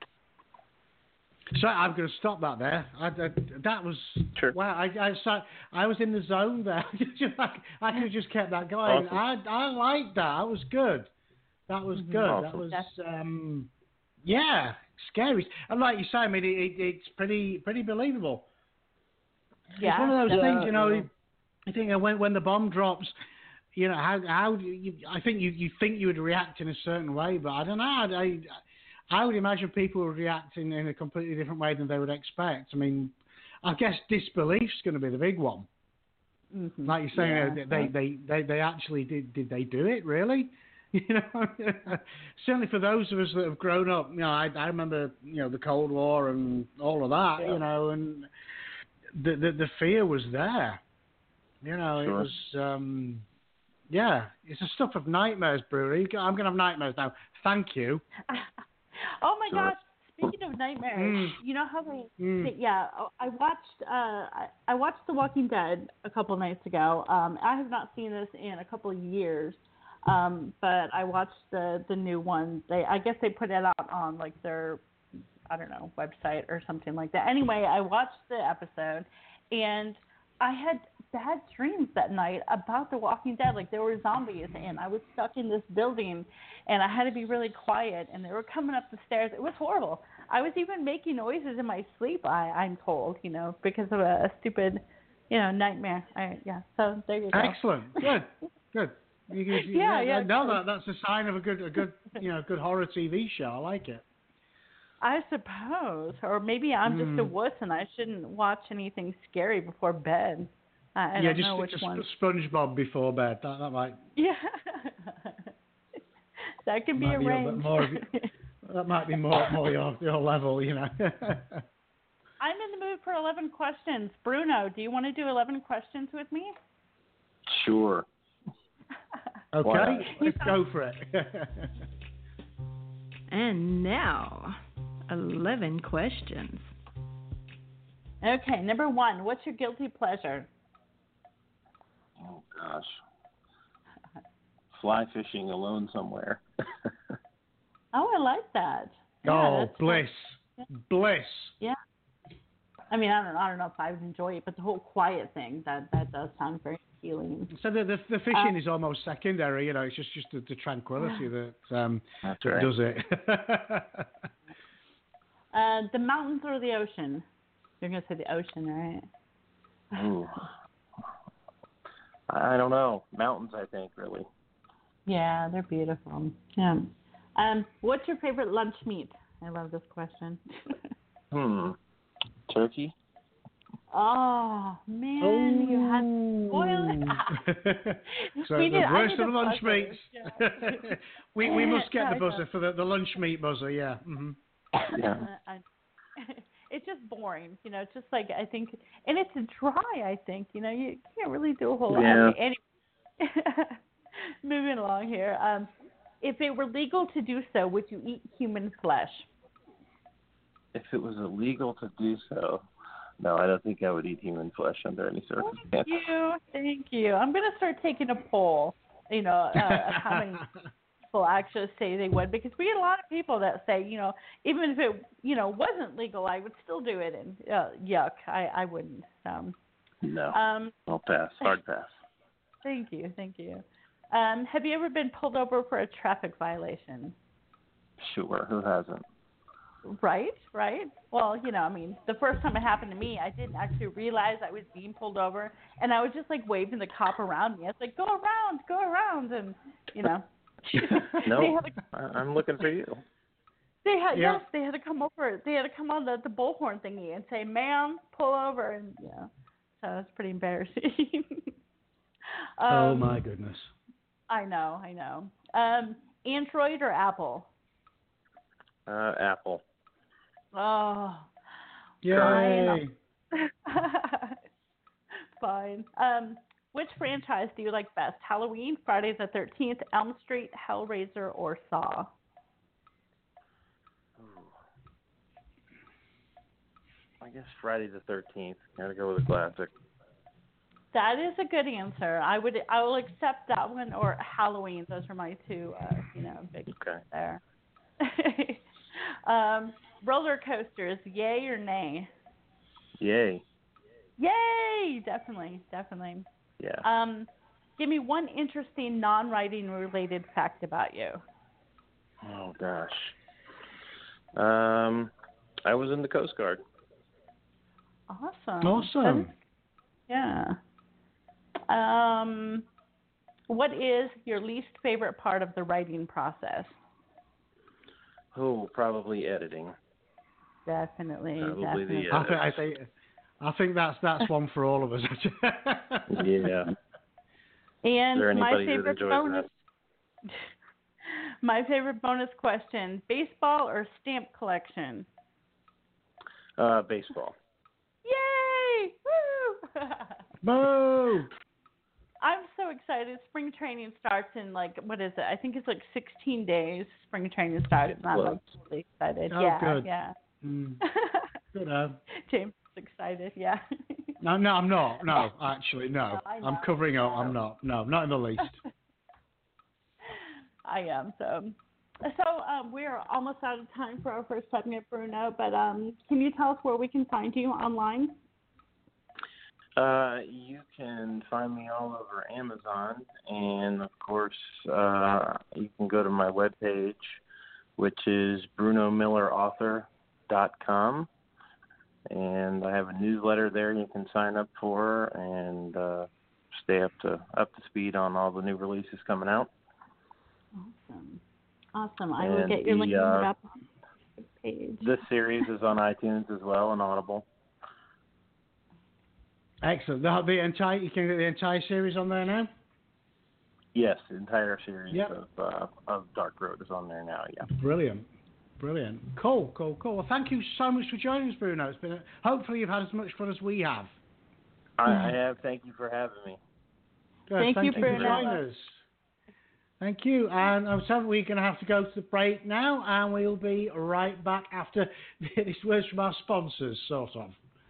So I'm going to stop that there. I, I, that was Sure. wow. I I, start, I was in the zone there. I, I could have just kept that going. Awesome. I I liked that. That was good. That was good. Awesome. That was um yeah scary. And like you say, I mean, it, it, it's pretty pretty believable. Yeah, it's one of those things, you know. definitely. I think when when the bomb drops, you know how how do you, I think you you think you would react in a certain way, but I don't know. I, I I would imagine people would react in, in a completely different way than they would expect. I mean, I guess disbelief's going to be the big one. Mm-hmm. Like you're saying, Yeah. uh, they, they, they, they actually did. Did they do it really? You know, certainly for those of us that have grown up, you know, I, I remember, you know, the Cold War and all of that. Yeah. You know, and the, the the fear was there. You know, Sure. it was. Um, yeah, it's a stuff of nightmares, Brewery. I'm going to have nightmares now. Thank you. Oh my Sure. gosh! Speaking of nightmares, Mm. you know how they, Mm. they yeah, I watched uh I, I watched The Walking Dead a couple nights ago. Um, I have not seen this in a couple of years, um, but I watched the the new one. They I guess they put it out on like their I don't know website or something like that. Anyway, I watched the episode, and I had bad dreams that night about The Walking Dead. Like there were zombies, and I was stuck in this building, and I had to be really quiet, and they were coming up the stairs. It was horrible. I was even making noises in my sleep, I, I'm told, you know, because of a, a stupid, you know, nightmare. I, yeah, so there you go. Excellent. Good. Good. You, you, you, Yeah, yeah, No, good. that, that's a sign of a good, a good, you know, good horror T V show. I like it. I suppose, or maybe I'm just a Mm. wuss and I shouldn't watch anything scary before bed. I, I yeah, don't just know stick which to one. Sp- SpongeBob before bed. That, that might. Yeah, that could be Might be a bit arranged. more of That might be more, more your, your level, you know. I'm in the mood for eleven questions. Bruno, do you want to do eleven questions with me? Sure. Okay, Wow. let's go for it. And now, eleven questions. Okay, number one, what's your guilty pleasure? Oh gosh. Fly fishing alone somewhere. Oh, I like that. Yeah, oh, that's bliss, nice. bliss. Yeah. I mean, I don't, I don't know if I would enjoy it, but the whole quiet thing, that, that does sound very healing. So the the, the fishing Uh, is almost secondary, you know. It's just just the, the tranquility that um That's that right. does it. Uh, the mountains or the ocean? You're going to say the ocean, right? Ooh. I don't know. Mountains, I think, really. Yeah, they're beautiful. Yeah. Um, what's your favorite lunch meat? I love this question. Hmm. Turkey? Oh man, you had to spoil it. So We the did- I worst did of a the lunch buzzer, meats. yeah. we we must get the I buzzer know. for the, the lunch meat buzzer. Yeah. hmm Yeah. I- it's just boring, you know. It's just like I think, and it's dry. I think you know you can't really do a whole lot. Yeah. Anyway, moving along here. Um, if it were legal to do so, would you eat human flesh? If it was illegal to do so, no, I don't think I would eat human flesh under any Thank circumstance. you, thank you. I'm gonna start taking a poll. You know, uh, of how many people actually say they would, because we get a lot of people that say, you know, even if it, you know, wasn't legal, I would still do it. And uh, yuck, I, I wouldn't. Um, No, um, I'll pass. Hard pass. thank you, thank you. Um, have you ever been pulled over for a traffic violation? Sure, who hasn't? Right, right. Well, you know, I mean, the first time it happened to me, I didn't actually realize I was being pulled over, and I was just like waving the cop around me. I was like, "Go around, go around," and you know. No, they had to, I- I'm looking for you. they had Yeah. yes, they had to come over. They had to come on the the bullhorn thingy and say, "Ma'am, pull over," and yeah, so it's pretty embarrassing. um, oh my goodness. I know, I know. Um, Android or Apple? Uh, Apple. Oh, Yay. fine. Um, which franchise do you like best? Halloween, Friday the thirteenth, Elm Street, Hellraiser, or Saw? I guess Friday the thirteenth. Gotta go with a classic. That is a good answer. I would, I will accept that one or Halloween. Those are my two, uh, you know, big Okay. there. um, roller coasters, yay or nay? Yay. Yay! Definitely, definitely. Yeah. Um, give me one interesting non-writing related fact about you. Oh gosh. Um, I was in the Coast Guard. Awesome. Awesome. That is- yeah. Um, what is your least favorite part of the writing process? Oh, probably editing. Definitely. Probably the definitely. I think I think I think that's that's one for all of us. Yeah. And Is there my anybody that favorite enjoys bonus. My favorite bonus question: baseball or stamp collection? Uh, baseball. Yay! Woo! Boo! I'm so excited. Spring training starts in like, what is it? I think it's like sixteen days. Spring training starts, and I'm like really excited. Oh, yeah, good. yeah. Mm, good. Uh, James is excited. Yeah. no, no, I'm not. No, actually, no. No, I know. I'm covering up. I'm not. No, not in the least. I am. So, so um, we're almost out of time for our first segment, Bruno. But um, can you tell us where we can find you online? Uh, you can find me all over Amazon, and of course, uh, you can go to my webpage, which is bruno miller author dot com, and I have a newsletter there you can sign up for and uh, stay up to up to speed on all the new releases coming out. Awesome. Awesome. I will And get your the, link uh, up on the page. This series is on iTunes as well and Audible. Excellent. The, the entire you can get the entire series on there now. Yes, the entire series Yep. of uh, of Dark Road is on there now. Yeah. Brilliant. Brilliant. Cool, cool, cool. Well, thank you so much for joining us, Bruno. It's been a, hopefully you've had as much fun as we have. I, I have. Thank you for having me. Good. Thank you, for Bruno. joining us. Thank you. And I'm sorry we're going to have to go to the break now, and we'll be right back after these words from our sponsors, sort of.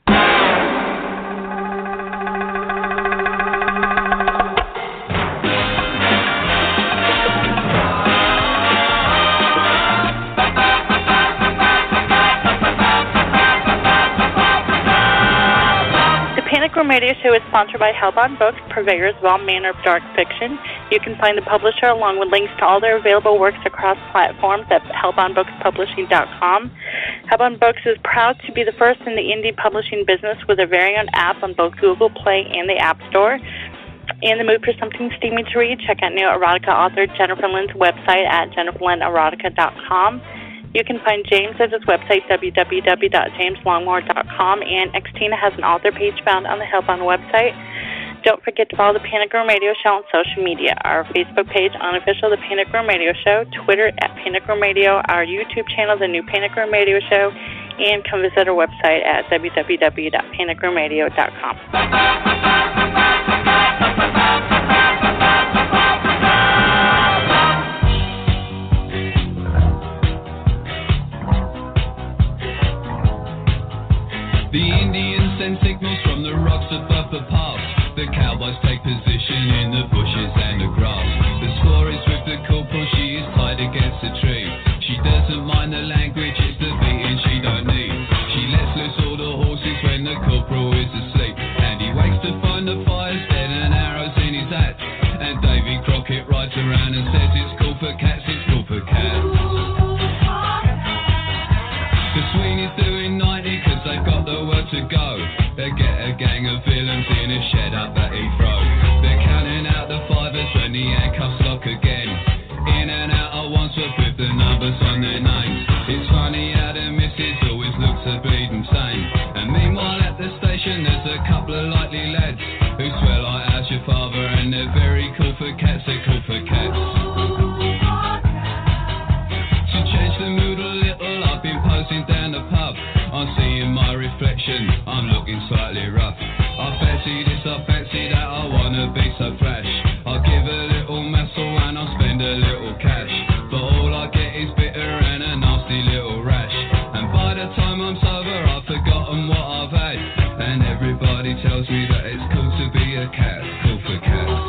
Panic Room Radio Show is sponsored by Hellbound Books, purveyors of all manner of dark fiction. You can find the publisher along with links to all their available works across platforms at hellbound books publishing dot com. Hellbound Books is proud to be the first in the indie publishing business with a very own app on both Google Play and the App Store. In the mood for something steamy to read, check out new erotica author Jennifer Lynn's website at jennifer lynn erotica dot com. You can find James at his website, w w w dot james longmore dot com, and Xtina has an author page found on the Hellbound website. Don't forget to follow the Panic Room Radio Show on social media. Our Facebook page, Unofficial The Panic Room Radio Show, Twitter at Panic Room Radio, our YouTube channel, The New Panic Room Radio Show, and come visit our website at w w w dot panic room radio dot com. The Indians send signals from the rocks above the pass. The cowboys take position in the bushes and the grass. The score is with the corporal, she is tied against a tree. She doesn't mind the language, it's the beating she don't need. She lets loose all the horses when the corporal is asleep. And he wakes to find the fire's dead and arrows in his hat. And Davy Crockett rides around and says it's cool for cats, it's cool for cats. The Sweeney's doing ninety cause they've got the word to go. They get a gang of villains in a shed up at Heathrow. They're counting out the fivers when the handcuffs lock again. In and out at once with the numbers on their names. It's funny how the missus always looks a bleed insane. And meanwhile at the station there's a couple of likely lads who swear like how's your father, and they're very cool for cats, they're cool for cats. To change the mood a little, I've been posing down the pub. I'm seeing my reflection, I'm looking slightly rough. I fancy this, I fancy that, I wanna be so flash. I'll give a little muscle and I'll spend a little cash. But all I get is bitter and a nasty little rash. And by the time I'm sober I've forgotten what I've had. And everybody tells me that it's cool to be a cat, cool for cats.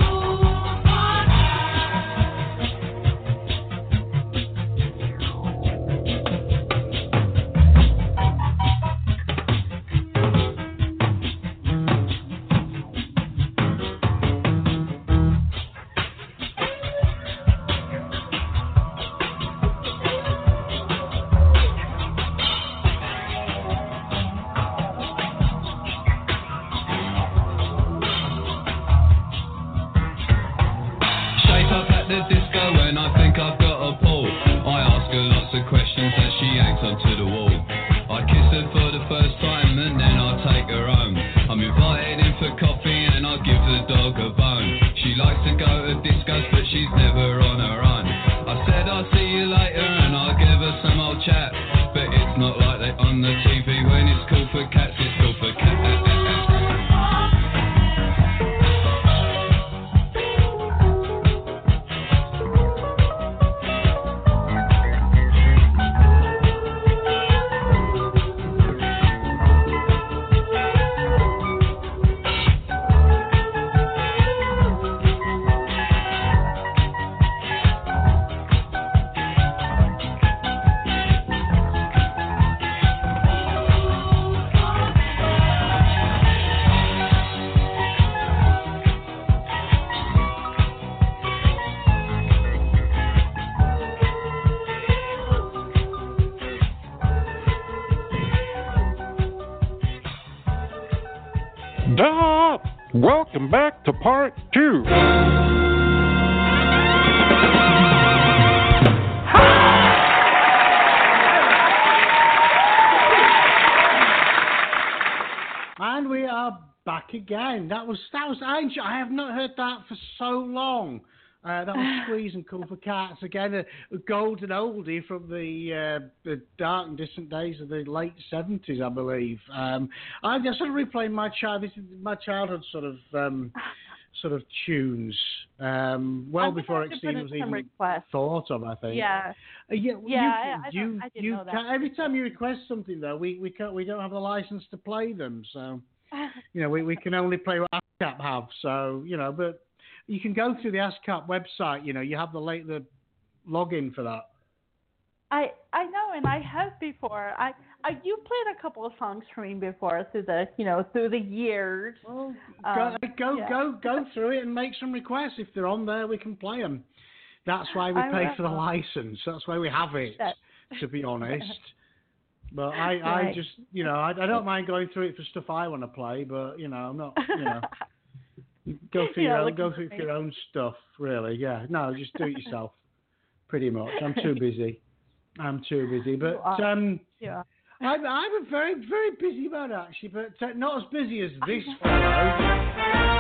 Duh! Welcome back to part two. And we are back again. That was that was I, I have not heard that for so long. Uh, that was Squeeze and Cool for Cats again, a, a golden oldie from the uh, the dark and distant days of the late seventies, I believe. Um, I'm just sort of replaying my child, this is my childhood sort of um, sort of tunes. Um, well I'm before gonna Xtina was even request. thought of, I think. Yeah. Uh, yeah. Yeah, I, I, you, don't, I didn't you know that. can, every time you request something, though, we we can't, we don't have the license to play them, so you know we, we can only play what ASCAP have. So you know, but. You can go through the ASCAP website, you know, you have the late, the login for that. I I know, and I have before. I, I you played a couple of songs for me before through the you know through the years. Well, um, go go yeah. go go through it and make some requests. If they're on there, we can play them. That's why we I pay will. for the license. That's why we have it. That- To be honest. But I, Right. I just you know I, I don't mind going through it for stuff I want to play. But you know I'm not you know. Go through Yeah, your own, looking go for through me. your own stuff, really. Yeah, no, just do it yourself. Pretty much. I'm too busy. I'm too busy. But um, yeah, I'm, I'm a very, very busy man actually, but uh, not as busy as this fellow.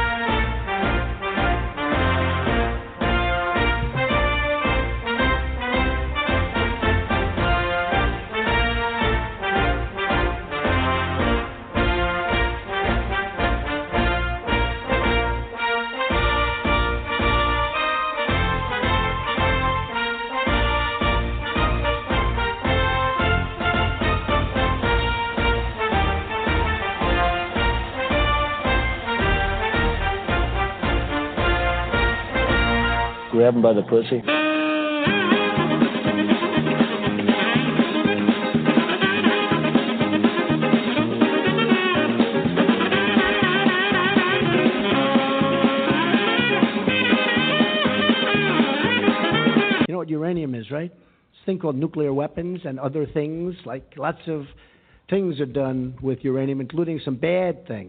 Grab him by the pussy. You know what uranium is, right? It's a thing called nuclear weapons and other things. Like lots of things are done with uranium, including some bad things.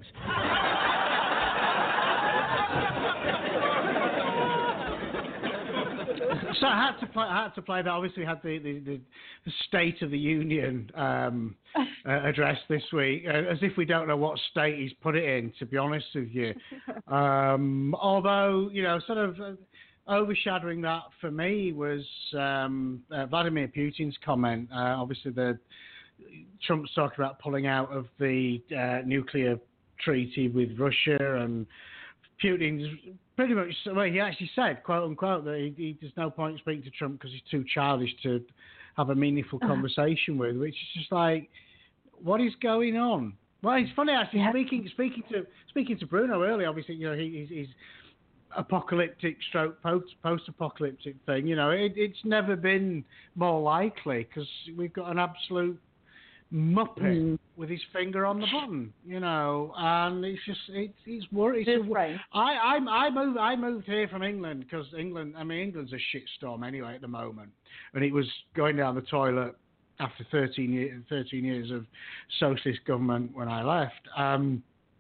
So I had to play. I had to play that. Obviously, we had the, the, the, the State of the Union um, uh, address this week, uh, as if we don't know what state he's put it in. To be honest with you, um, although you know, sort of uh, overshadowing that for me was um, uh, Vladimir Putin's comment. Uh, obviously, the Trump's talking about pulling out of the uh, nuclear treaty with Russia, and Putin's pretty much, well, he actually said, quote unquote, that he, he, there's no point speaking to Trump because he's too childish to have a meaningful conversation with, which is just like, what is going on? Well, it's funny actually. Yeah. Speaking speaking to speaking to Bruno earlier, obviously, you know, he, he's, he's apocalyptic stroke post post-apocalyptic thing. You know, it, it's never been more likely because we've got an absolute muppet mm. with his finger on the button, you know, and it's just it's it's worried. It's right. I I I moved I moved here from England because England I mean England's a shitstorm anyway at the moment, and it was going down the toilet after thirteen years thirteen years of socialist government when I left. Um,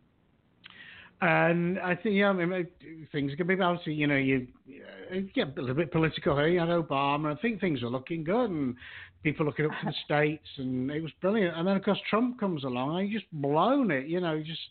And I think, yeah, I mean, things are going to be obviously, you know, you, you get a little bit political here. You had Obama. I think things are looking good, and people looking up to the states, and it was brilliant. And then, of course, Trump comes along, and he just blown it. You know, just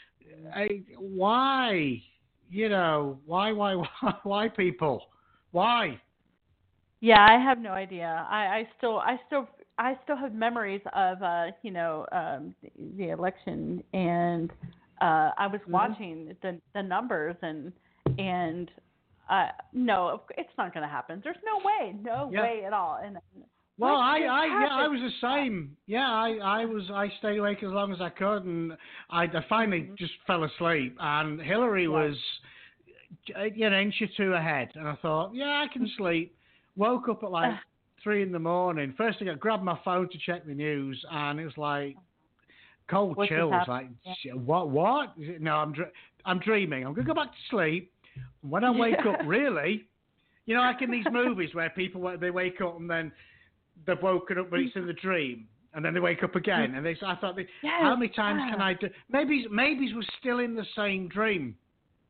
I, why, you know, why, why, why, why, people, why? Yeah, I have no idea. I, I still, I still, I still have memories of, uh, you know, um, the election and. Uh, I was watching the the numbers and and uh, no, it's not going to happen. There's no way, no yeah. way at all. And well, I I yeah, I was the same. Yeah, I, I was I stayed awake as long as I could, and I, I finally mm-hmm. just fell asleep. And Hillary yeah. was you know, an inch or two ahead, and I thought, yeah, I can sleep. Woke up at like three in the morning. First thing I grabbed my phone to check the news, and it was like. Cold What's chills, like yeah. what? What? No, I'm dr- I'm dreaming. I'm gonna go back to sleep. When I wake yeah. up, really, you know, like in these movies where people they wake up and then they've woken up, but it's in the dream, and then they wake up again, and they. I thought, they, yes. how many times yeah. can I do? Maybe maybe we're still in the same dream.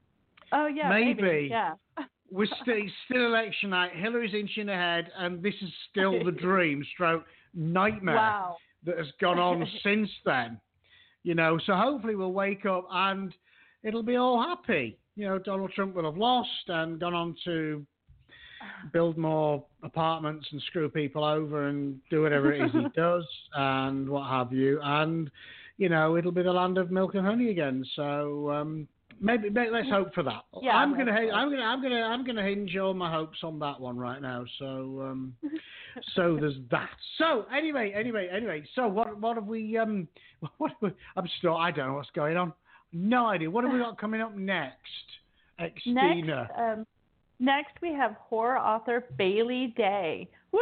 Oh yeah, maybe. maybe. Yeah. We're still it's still election night. Hillary's inching ahead, and this is still the dream, stroke nightmare wow. that has gone on since then. You know, so hopefully we'll wake up and it'll be all happy. You know, Donald Trump will have lost and gone on to build more apartments and screw people over and do whatever it is he does and what have you. And, you know, it'll be the land of milk and honey again. So um, maybe, maybe let's hope for that. Yeah, I'm gonna, I'm gonna, I'm gonna, I'm gonna hinge all my hopes on that one right now. So, um, so there's that. So anyway, anyway, anyway. So what, what have we? Um, what? Have we, I'm still. I don't know what's going on. No idea. What have we got coming up next? Xtina. Next, um, next we have horror author Bailey Day. Woo!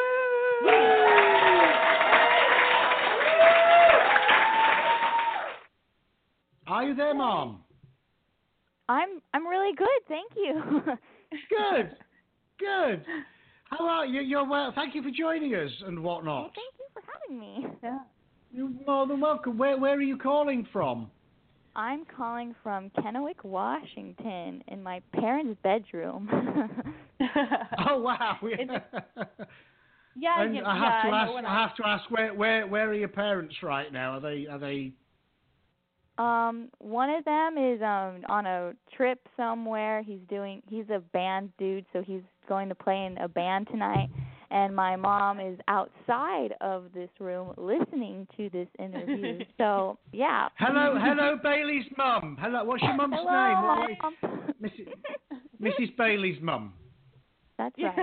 Are you there, Mom? I'm I'm really good, thank you. Good, good. How are you? You're well. Thank you for joining us and whatnot. Well, thank you for having me. Yeah. You're more than welcome. Where Where are you calling from? I'm calling from Kennewick, Washington, in my parents' bedroom. Oh wow! Yeah, And you, I have yeah, to I know ask. when I have to ask where where where are your parents right now? Are they are they? Um, one of them is um on a trip somewhere. He's doing. He's a band dude, so he's going to play in a band tonight. And my mom is outside of this room listening to this interview. So yeah. Hello, hello, Bailey's mum. Hello, what's your mum's Hello, name? What, Mom. Missus Missus Bailey's mum. That's right.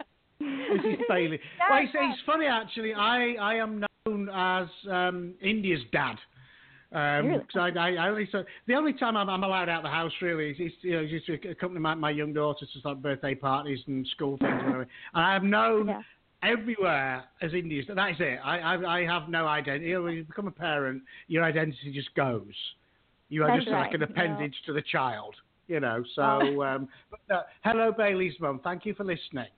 Missus Bailey. Well, it's, it's funny actually. I I am known as um, India's dad. Um, Really? cause I, I, I only so the only time I'm, I'm allowed out of the house really is, is you know just to accompany my, my young daughter to like birthday parties and school things. And whatever. And I am known Yeah. everywhere as India's. That is it. I, I I have no identity. You know, when you become a parent, your identity just goes. You are That's just like right, an no. appendage to the child. You know. So Oh. um, but, uh, hello, Bailey's mum. Thank you for listening.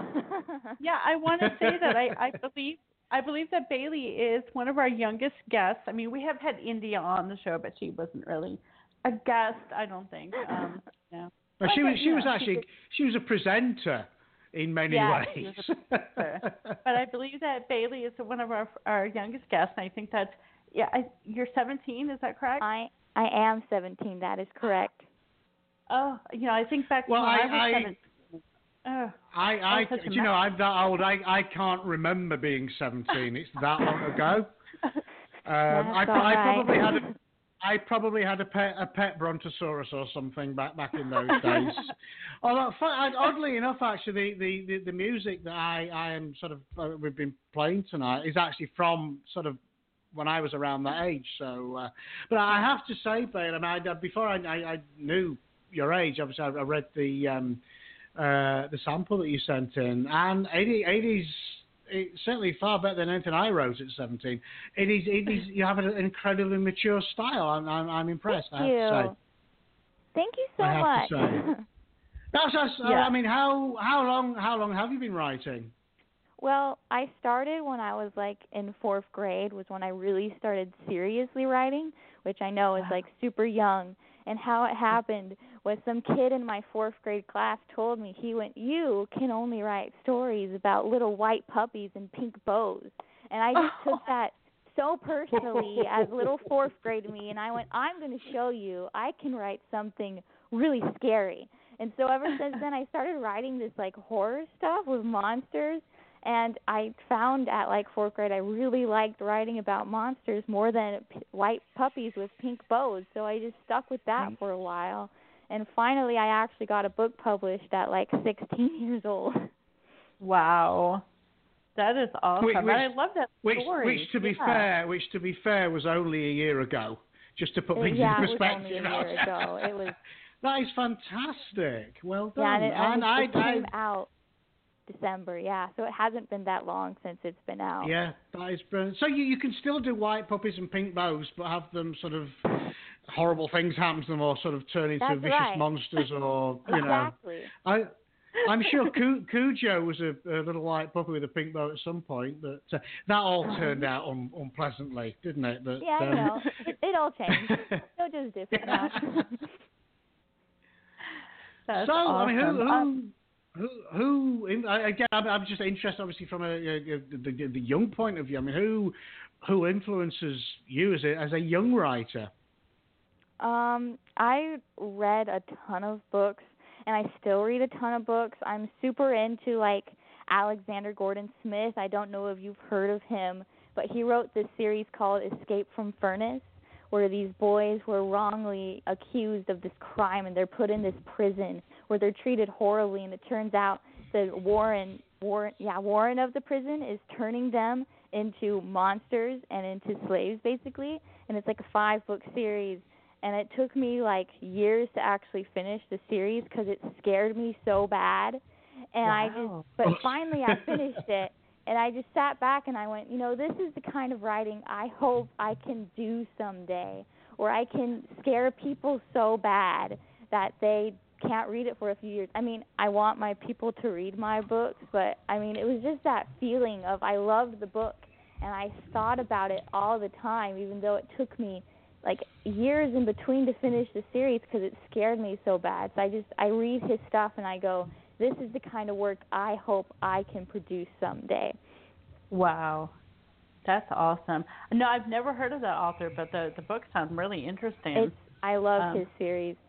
Yeah, I want to say that I, I believe I believe that Bailey is one of our youngest guests. I mean, we have had India on the show, but she wasn't really a guest, I don't think. Um, no. Well, she But, was she you was know, actually did- she was a presenter in many Yeah, she ways. was a presenter. But I believe that Bailey is one of our our youngest guests, and I think that's yeah. I, you're seventeen, is that correct? I I am seventeen. That is correct. Oh, you know, I think back Well, when I, I- was I- seventeen. Oh, I, I, such a do you know, mess. I'm that old. I, I can't remember being seventeen. It's that long ago. Um, I, That's pro- I all probably right. had a, I probably had a pet, a pet brontosaurus or something back back in those days. Although, fu- oddly enough, actually, the, the, the music that I, I am sort of uh, we've been playing tonight is actually from sort of when I was around that age. So, uh, but I have to say, Bale, I mean, I, before I, I, I knew your age, obviously, I, I read the. Um, Uh, the sample that you sent in, and it, it is it's certainly far better than anything I wrote at seventeen. It is, it is you have an incredibly mature style. I'm, I'm, I'm impressed. Thank I have you. to say. Thank you so I have much. to say. That's, that's Yeah. I mean, how how long how long have you been writing? Well, I started when I was like in fourth grade was when I really started seriously writing, which I know is like super young. And how it happened was some kid in my fourth grade class told me, he went, "You can only write stories about little white puppies and pink bows." And I just took that so personally as little fourth grade me, and I went, "I'm going to show you I can write something really scary." And so ever since then I started writing this like horror stuff with monsters. And I found at like fourth grade I really liked writing about monsters more than p- white puppies with pink bows. So I just stuck with that for a while. And finally I actually got a book published at like sixteen years old. Wow. That is awesome. Which- and I love that Which, story. which to be Yeah. fair, which to be fair was only a year ago. Just to put It- things yeah, in it was perspective. only a year ago. It was That is fantastic. Well done. yeah, and it, and only, I, it came I, out December, yeah. So it hasn't been that long since it's been out. Yeah, that is brilliant. So you, you can still do white puppies and pink bows, but have them sort of horrible things happen to them, or sort of turn into That's vicious right. monsters, or you Exactly. know. I, I'm sure Cu- Cujo was a, a little white puppy with a pink bow at some point, but uh, that all turned out un- unpleasantly, didn't it? But, Yeah, um, you know, it, it all changed. So just different now. That's so awesome. I mean, who, who Um, Who, who in, I- again, I'm, I'm just interested, obviously, from a, a, a, the, the young point of view. I mean, who, who influences you as a, as a young writer? Um, I read a ton of books, and I still read a ton of books. I'm super into, like, Alexander Gordon Smith. I don't know if you've heard of him, but he wrote this series called Escape from Furnace, where these boys were wrongly accused of this crime, and they're put in this prison where they're treated horribly, and it turns out the Warren, Warren, yeah, Warren of the prison is turning them into monsters and into slaves, basically, and it's like a five-book series, and it took me, like, years to actually finish the series because it scared me so bad, and I Wow. just, but finally I finished it, and I just sat back and I went, you know, this is the kind of writing I hope I can do someday, where I can scare people so bad that they can't read it for a few years. I mean, I want my people to read my books, but I mean, it was just that feeling of I loved the book and I thought about it all the time, even though it took me like years in between to finish the series because it scared me so bad. So I just I read his stuff and I go, this is the kind of work I hope I can produce someday. Wow. That's awesome. No, I've never heard of that author, but the the books sound really interesting. It's I love um, his series.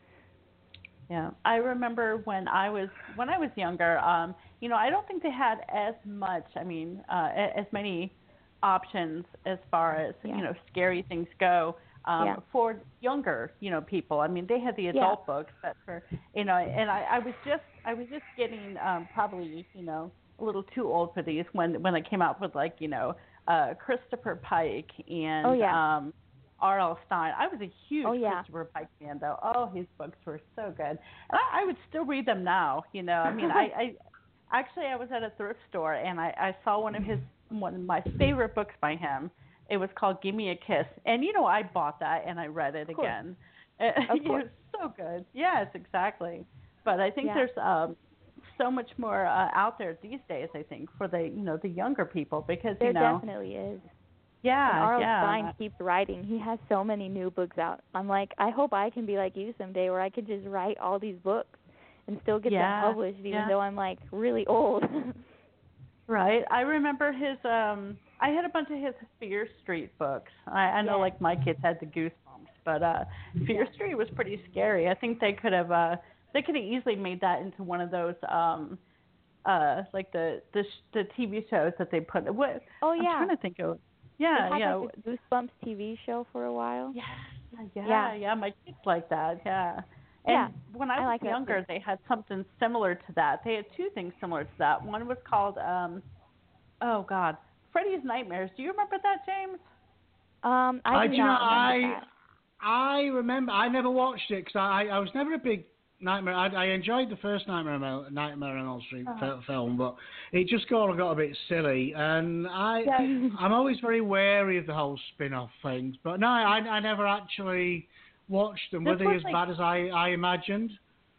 Yeah, I remember when I was when I was younger. Um, you know, I don't think they had as much. I mean, uh, as many options as far as yeah. you know scary things go um, yeah. for younger you know people. I mean, they had the adult yeah. books that for you know, and I, I was just I was just getting um, probably you know a little too old for these when when I came out with like you know. Uh, Christopher Pike and oh, yeah. um, R L. Stein. I was a huge oh, yeah. Christopher Pike fan, though. Oh, his books were so good. And I, I would still read them now. You know, I mean, I, I actually I was at a thrift store and I, I saw one of his one of my favorite books by him. It was called Give Me a Kiss, and you know, I bought that and I read it again. Of it course. was so good. Yes, exactly. But I think yeah. there's um, so much more uh, out there these days. I think for the you know the younger people because there you know definitely is. Yeah, and R L. yeah. Stein keeps writing. He has so many new books out. I'm like, I hope I can be like you someday, where I could just write all these books and still get yeah, them published, even yeah. though I'm like really old. Right. I remember his. um I had a bunch of his Fear Street books. I, I know, yeah. like my kids had the goosebumps, but uh Fear Street was pretty scary. I think they could have. uh They could have easily made that into one of those. um Uh, like the the the T V shows that they put. What? Oh yeah. I'm trying to think of. Yeah, they had, yeah. Like, the Goosebumps T V show for a while. Yeah, yeah, yeah, yeah. My kids like that. Yeah. And yeah, when I was I like younger, they had something similar to that. They had two things similar to that. One was called, um, oh God, Freddy's Nightmares. Do you remember that, James? Um, I do I do not not. remember I that. I remember. I never watched it because I I was never a big Nightmare. I, I enjoyed the first Nightmare on El, Nightmare on Elm Street uh-huh. film, but it just got got a bit silly, and I Yeah. I'm always very wary of the whole spin-off things. But no, I I never actually watched them. Were This they was as like- bad as I I imagined?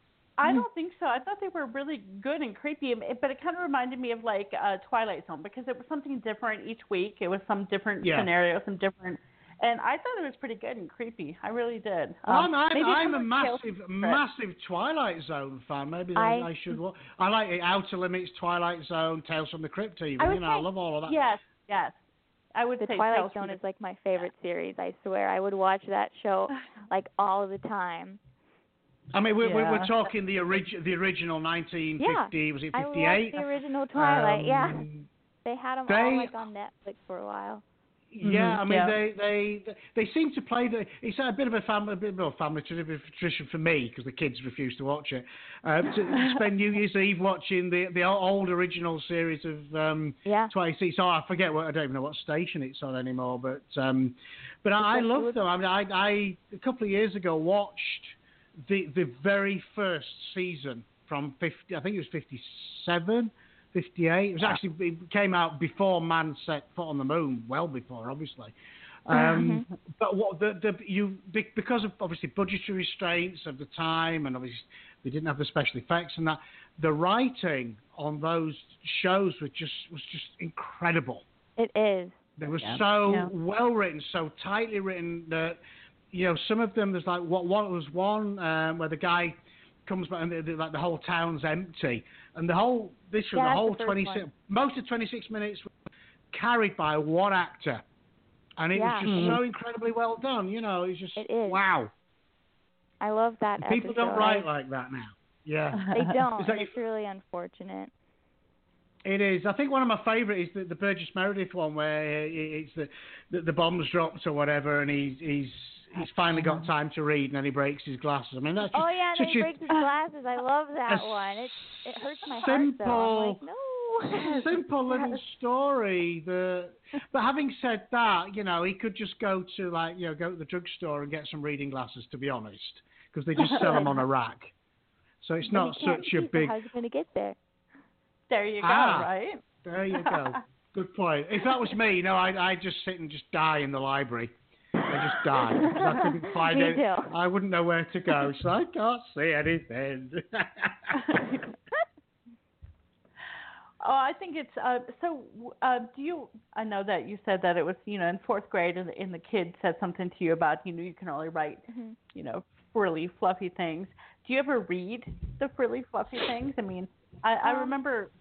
I don't think so. I thought they were really good and creepy, but it kind of reminded me of like uh, Twilight Zone because it was something different each week. It was some different Yeah. scenario, some different, and I thought it was pretty good and creepy. I really did. Well, Um, I'm I'm, maybe I'm a some massive Tales from the massive Twilight Zone fan. Maybe I, I- I should. wa- I like it. Outer Limits, Twilight Zone, Tales from the Crypt. Even I would you know, I say- love all of that. Yes, yes. I would The say Twilight Tales from Zone the- is like my favorite series. I swear, I would watch that show like all the time. I mean, we're, we're, Yeah. we're talking the orig- the original nineteen fifty, Yeah. was it I fifty-eight? watched the original Twilight. yeah, Um, they had them they- all like on Netflix for a while. Yeah, Mhm, I mean, yeah. they, they they seem to play the. It's a bit of a family, a bit of a family tradition for me because the kids refuse to watch it. Uh, to spend New Year's Eve watching the the old original series of um, Yeah. Twilight. So I forget what I don't even know what station it's on anymore. But um, but I, I love them. I mean, I, I a couple of years ago watched the the very first season from fifty. I think it was fifty-seven. fifty-eight. It was actually it came out before man set foot on the moon, well before, obviously. Um, Mhm. But what the the you be- because of obviously budgetary restraints of the time, and obviously we didn't have the special effects and that. The writing on those shows was just was just incredible. It is. They were Yeah. so Yeah. well written, so tightly written that you know some of them. There's like what one was one um, where the guy comes back and the, the, like the whole town's empty, and the whole this was Yeah, the that's whole the first twenty-six one. most of twenty-six minutes was carried by one actor, and it Yeah. was just so incredibly well done. You know, it's just It is. wow. I love that People episode. don't write I- like that now. Yeah, They don't. Is that and it's really unfortunate. it is. I think one of my favourite is the, the Burgess Meredith one where it- it's the, the the bomb's dropped or whatever, and he's he's he's finally got time to read, and then he breaks his glasses. I mean, that's just Oh yeah, and such then he a breaks his glasses. I love that a one. It it hurts my simple- heart though. I'm like, no. simple little Yes. story. That, but having said that, you know, he could just go to like you know go to the drugstore and get some reading glasses. To be honest, because they just sell them on a rack. So it's But not he can't such a keep it. big. How's he gonna get there? There you go, Ah. right? There you go. Good point. If that was me, no, I'd, I'd just sit and just die in the library. I'd just die. 'Cause I couldn't find Me it. too. I wouldn't know where to go, so I can't see anything. Oh, I think it's uh, so. Uh, do you? I know that you said that it was, you know, in fourth grade, and, and the kid said something to you about, you know, you can only write, Mhm. you know, frilly, fluffy things. Do you ever read the frilly, fluffy things? I mean, I, I Um, remember.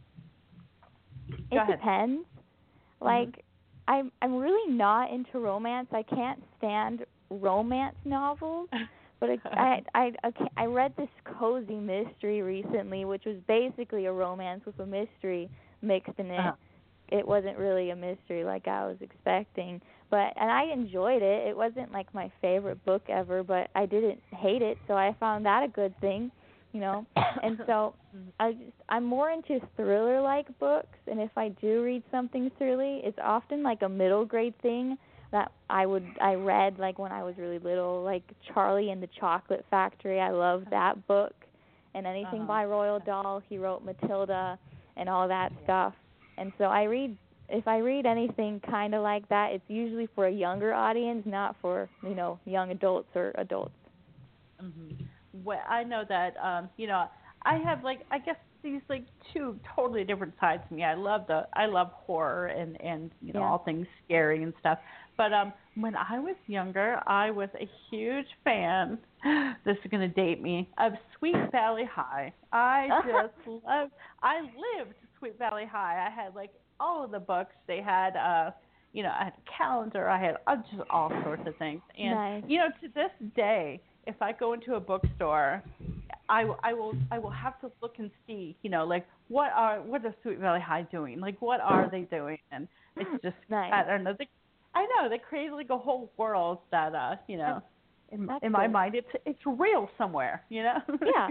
Go It ahead. depends. Like, I'm I'm really not into romance. I can't stand romance novels. But it, I I okay, I read this cozy mystery recently, which was basically a romance with a mystery mixed in it. Uh-huh. It wasn't really a mystery like I was expecting, but and I enjoyed it. It wasn't like my favorite book ever, but I didn't hate it, so I found that a good thing, you know. And so I just I'm more into thriller-like books, and if I do read something thrilly, it's often like a middle grade thing that I would I read like when I was really little, like Charlie and the Chocolate Factory. I love that book, and anything Uh-huh. by Roald Dahl. He wrote Matilda and all that stuff. And so I read, if I read anything kind of like that, it's usually for a younger audience, not for, you know, young adults or adults. Mm-hmm. Well, I know that, um, you know, I have like, I guess these like two totally different sides to me. I love the, I love horror and, and, you know, Yeah. all things scary and stuff. But um, when I was younger, I was a huge fan, this is going to date me, of Sweet Valley High. I just loved, I lived Sweet Valley High. I had like all of the books. They had, uh, you know, I had a calendar. I had uh, just all sorts of things. And, Nice. you know, to this day, if I go into a bookstore, I, I will I will have to look and see, you know, like what are what are Sweet Valley High doing? Like what are they doing? And it's just Nice. I don't know. They, I know they create like a whole world that uh you know in, That's in my cool. mind it's it's real somewhere, you know. Yeah.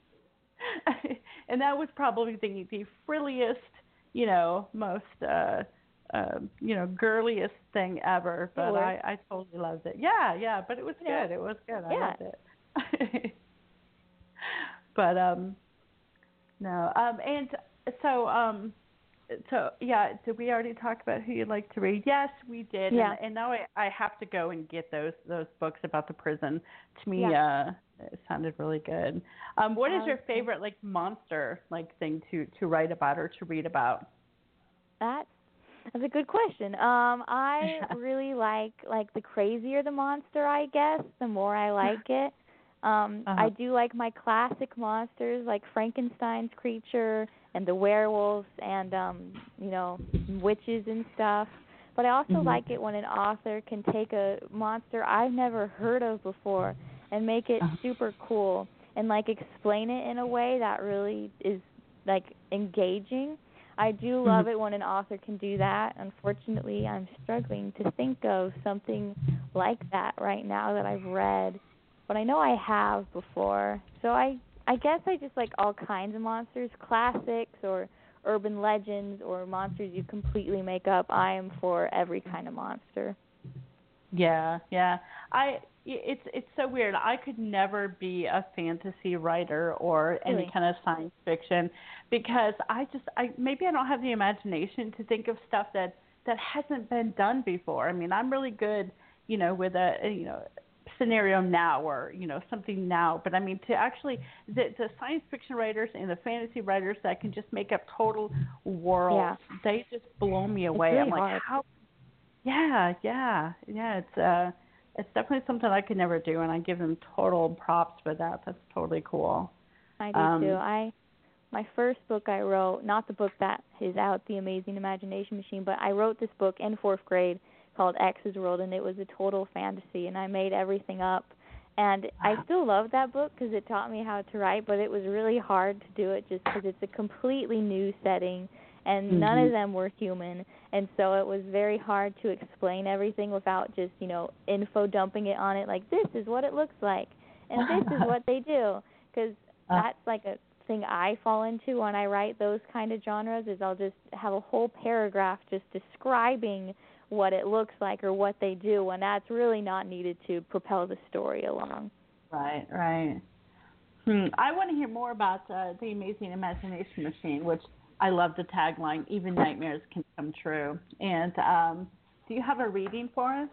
And that was probably the the frilliest, you know, most uh, uh you know girliest thing ever. But Sure. I I totally loved it. Yeah, yeah. But it was Yeah. good. It was good. I Yeah. loved it. But um, no, um, and so um, so yeah, did we already talk about who you'd like to read? Yes, we did. Yeah. And, and now I, I have to go and get those those books about the prison. To me, Yeah. uh, it sounded really good. Um, what is your Okay. favorite like monster like thing to to write about or to read about? That's that's a good question. Um, I really like like the crazier the monster, I guess, the more I like it. Um, Uh-huh. I do like my classic monsters like Frankenstein's creature and the werewolves and um, you know, witches and stuff. But I also Mhm. like it when an author can take a monster I've never heard of before and make it Uh-huh. super cool and like explain it in a way that really is like engaging. I do love Mhm. it when an author can do that. Unfortunately, I'm struggling to think of something like that right now that I've read, but I know I have before. So I I guess I just like all kinds of monsters, classics or urban legends or monsters you completely make up. I am for every kind of monster. Yeah, yeah. I it's it's so weird. I could never be a fantasy writer or any Really? kind of science fiction because I just I maybe I don't have the imagination to think of stuff that that hasn't been done before. I mean, I'm really good, you know, with a, a you know scenario now or you know something now, but I mean to actually the the science fiction writers and the fantasy writers that can just make up total worlds, Yeah. they just blow me It's away. really I'm like, hard. how yeah, yeah, yeah. It's uh, it's definitely something I could never do, and I give them total props for that. That's totally cool. I do Um, too. I my first book I wrote, not the book that is out, The Amazing Imagination Machine, but I wrote this book in fourth grade called X's World, and it was a total fantasy, and I made everything up. And I still love that book because it taught me how to write, but it was really hard to do it just because it's a completely new setting, and none Mhm. of them were human. And so it was very hard to explain everything without just, you know, info dumping it on it, like, this is what it looks like, and this is what they do. Because Uh. that's like a thing I fall into when I write those kind of genres is I'll just have a whole paragraph just describing what it looks like or what they do, when that's really not needed to propel the story along. Right, right. Hmm. I want to hear more about uh, The Amazing Imagination Machine, which I love the tagline, even nightmares can come true. And um, do you have a reading for us?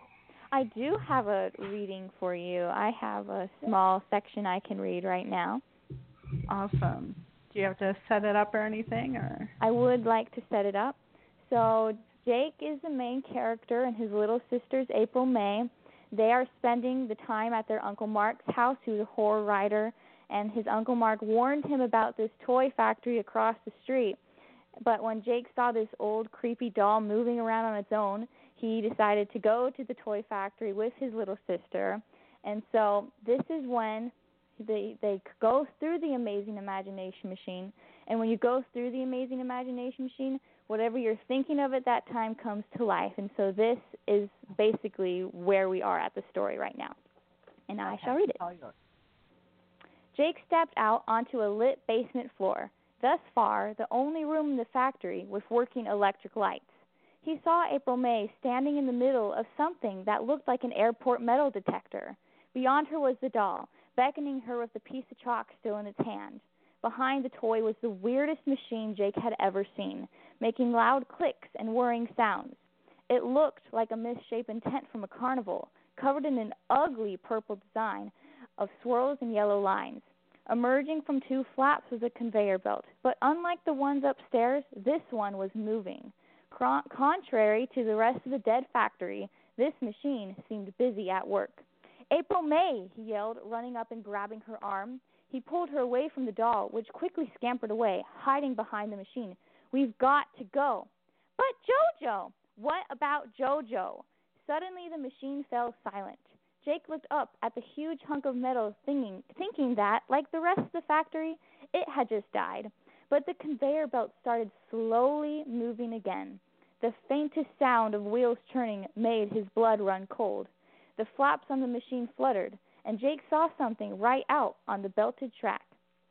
I do have a reading for you. I have a small section I can read right now. Awesome. Do you have to set it up or anything? Or I would like to set it up. So Jake is the main character, and his little sister's April May. They are spending the time at their Uncle Mark's house, who's a horror writer, and his Uncle Mark warned him about this toy factory across the street. But when Jake saw this old creepy doll moving around on its own, he decided to go to the toy factory with his little sister. And so this is when they they go through the Amazing Imagination Machine. And when you go through the Amazing Imagination Machine, whatever you're thinking of at that time comes to life. And so this is basically where we are at the story right now. And I shall read it. Jake stepped out onto a lit basement floor, thus far the only room in the factory with working electric lights. He saw April May standing in the middle of something that looked like an airport metal detector. Beyond her was the doll, beckoning her with a piece of chalk still in its hand. Behind the toy was the weirdest machine Jake had ever seen, making loud clicks and whirring sounds. It looked like a misshapen tent from a carnival, covered in an ugly purple design of swirls and yellow lines. Emerging from two flaps was a conveyor belt, but unlike the ones upstairs, this one was moving. Con- contrary to the rest of the dead factory, this machine seemed busy at work. April May, he yelled, running up and grabbing her arm. He pulled her away from the doll, which quickly scampered away, hiding behind the machine. We've got to go. But Jojo! What about Jojo? Suddenly the machine fell silent. Jake looked up at the huge hunk of metal, thinking, thinking that, like the rest of the factory, it had just died. But the conveyor belt started slowly moving again. The faintest sound of wheels turning made his blood run cold. The flaps on the machine fluttered, and Jake saw something right out on the belted track.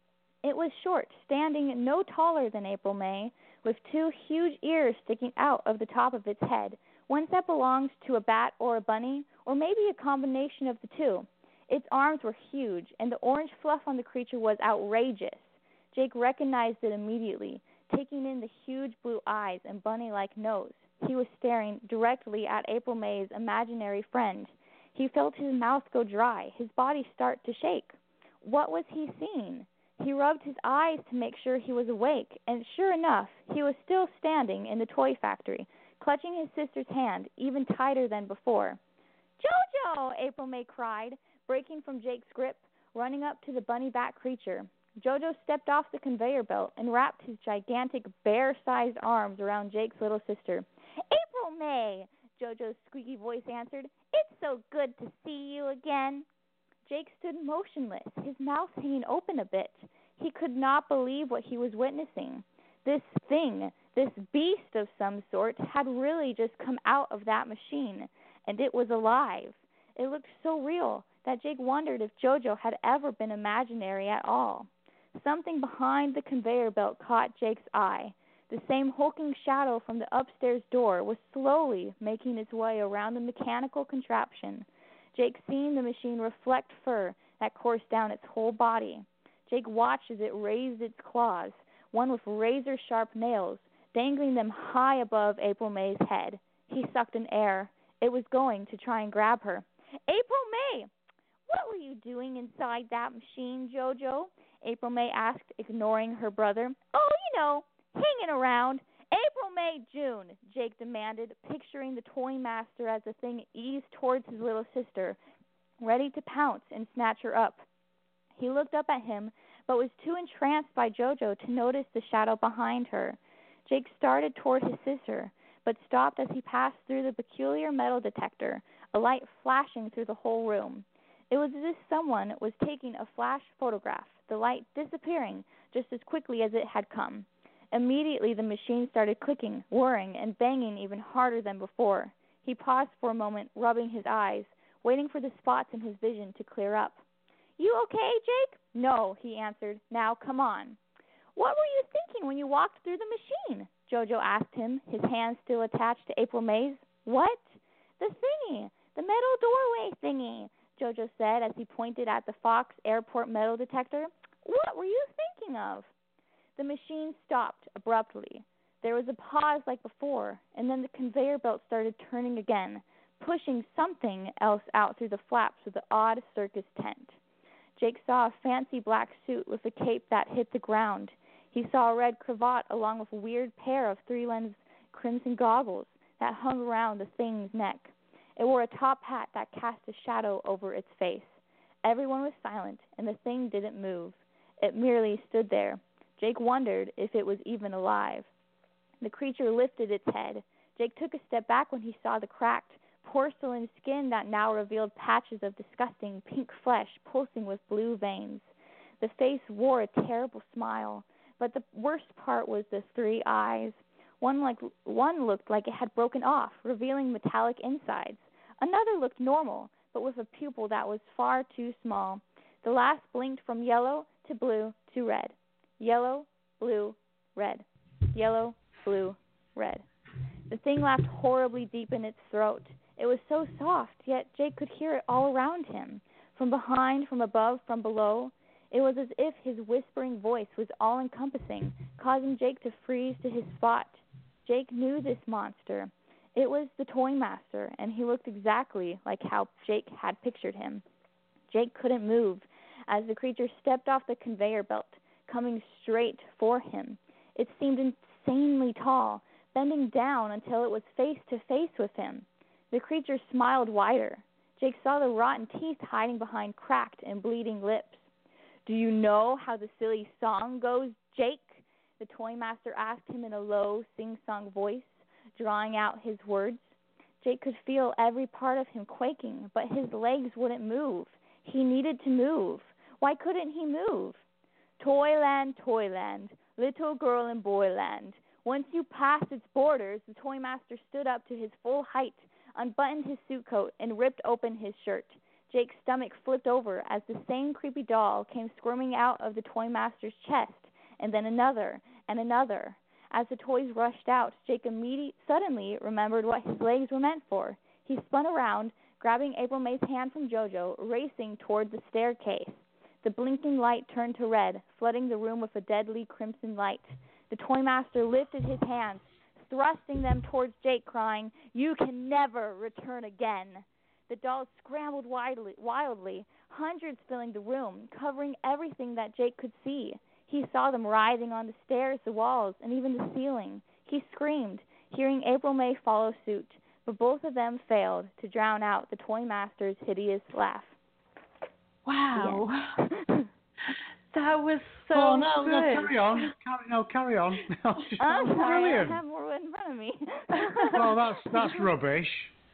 It was short, standing no taller than April May, with two huge ears sticking out of the top of its head, one that belongs to a bat or a bunny, or maybe a combination of the two. Its arms were huge, and the orange fluff on the creature was outrageous. Jake recognized it immediately, taking in the huge blue eyes and bunny-like nose. He was staring directly at April May's imaginary friend. He felt his mouth go dry, his body start to shake. What was he seeing? He rubbed his eyes to make sure he was awake, and sure enough, he was still standing in the toy factory, clutching his sister's hand even tighter than before. Jojo! April May cried, breaking from Jake's grip, running up to the bunny-bat creature. Jojo stepped off the conveyor belt and wrapped his gigantic bear-sized arms around Jake's little sister. April May! Jojo's squeaky voice answered. It's so good to see you again. Jake stood motionless, his mouth hanging open a bit. He could not believe what he was witnessing. This thing, this beast of some sort, had really just come out of that machine, and it was alive. It looked so real that Jake wondered if Jojo had ever been imaginary at all. Something behind the conveyor belt caught Jake's eye. The same hulking shadow from the upstairs door was slowly making its way around the mechanical contraption. Jake seen the machine reflect fur that coursed down its whole body. Jake watched as it raised its claws, one with razor-sharp nails, dangling them high above April May's head. He sucked in air. It was going to try and grab her. April May! What were you doing inside that machine, Jojo? April May asked, ignoring her brother. Oh, you know, hanging around. April, May, June, Jake demanded, picturing the toy master as the thing eased towards his little sister, ready to pounce and snatch her up. He looked up at him, but was too entranced by Jojo to notice the shadow behind her. Jake started toward his sister, but stopped as he passed through the peculiar metal detector, a light flashing through the whole room. It was as if someone was taking a flash photograph, the light disappearing just as quickly as it had come. Immediately the machine started clicking, whirring, and banging even harder than before. He paused for a moment, rubbing his eyes, waiting for the spots in his vision to clear up. You okay, Jake? No, he answered. Now, come on. What were you thinking when you walked through the machine? Jojo asked him, his hands still attached to April May's. What? The thingy, the metal doorway thingy, Jojo said as he pointed at the Fox Airport metal detector. What were you thinking of? The machine stopped abruptly. There was a pause like before, and then the conveyor belt started turning again, pushing something else out through the flaps of the odd circus tent. Jake saw a fancy black suit with a cape that hit the ground. He saw a red cravat along with a weird pair of three-lens crimson goggles that hung around the thing's neck. It wore a top hat that cast a shadow over its face. Everyone was silent, and the thing didn't move. It merely stood there. Jake wondered if it was even alive. The creature lifted its head. Jake took a step back when he saw the cracked porcelain skin that now revealed patches of disgusting pink flesh pulsing with blue veins. The face wore a terrible smile, but the worst part was the three eyes. One like one looked like it had broken off, revealing metallic insides. Another looked normal, but with a pupil that was far too small. The last blinked from yellow to blue to red. Yellow, blue, red. Yellow, blue, red. The thing laughed horribly deep in its throat. It was so soft, yet Jake could hear it all around him. From behind, from above, from below. It was as if his whispering voice was all-encompassing, causing Jake to freeze to his spot. Jake knew this monster. It was the Toy Master, and he looked exactly like how Jake had pictured him. Jake couldn't move as the creature stepped off the conveyor belt, coming straight for him. It seemed insanely tall, bending down until it was face to face with him. The creature smiled wider. Jake saw the rotten teeth hiding behind cracked and bleeding lips. "Do you know how the silly song goes, Jake?" the Toy Master asked him in a low, sing-song voice, drawing out his words. Jake could feel every part of him quaking, but his legs wouldn't move. He needed to move. Why couldn't he move? "Toyland, Toyland, little girl and boyland. Once you pass its borders," the Toy Master stood up to his full height, unbuttoned his suit coat, and ripped open his shirt. Jake's stomach flipped over as the same creepy doll came squirming out of the Toy Master's chest, and then another, and another. As the toys rushed out, Jake immediately suddenly remembered what his legs were meant for. He spun around, grabbing April May's hand from JoJo, racing toward the staircase. The blinking light turned to red, flooding the room with a deadly crimson light. The Toy Master lifted his hands, thrusting them towards Jake, crying, "You can never return again." The dolls scrambled wildly, wildly, hundreds filling the room, covering everything that Jake could see. He saw them writhing on the stairs, the walls, and even the ceiling. He screamed, hearing April May follow suit, but both of them failed to drown out the Toy Master's hideous laugh. Wow. That was so oh, no, good. no, carry on. Carry, no, carry on. That was just I'm sorry, brilliant. I have more in front of me. Well, that's that's rubbish.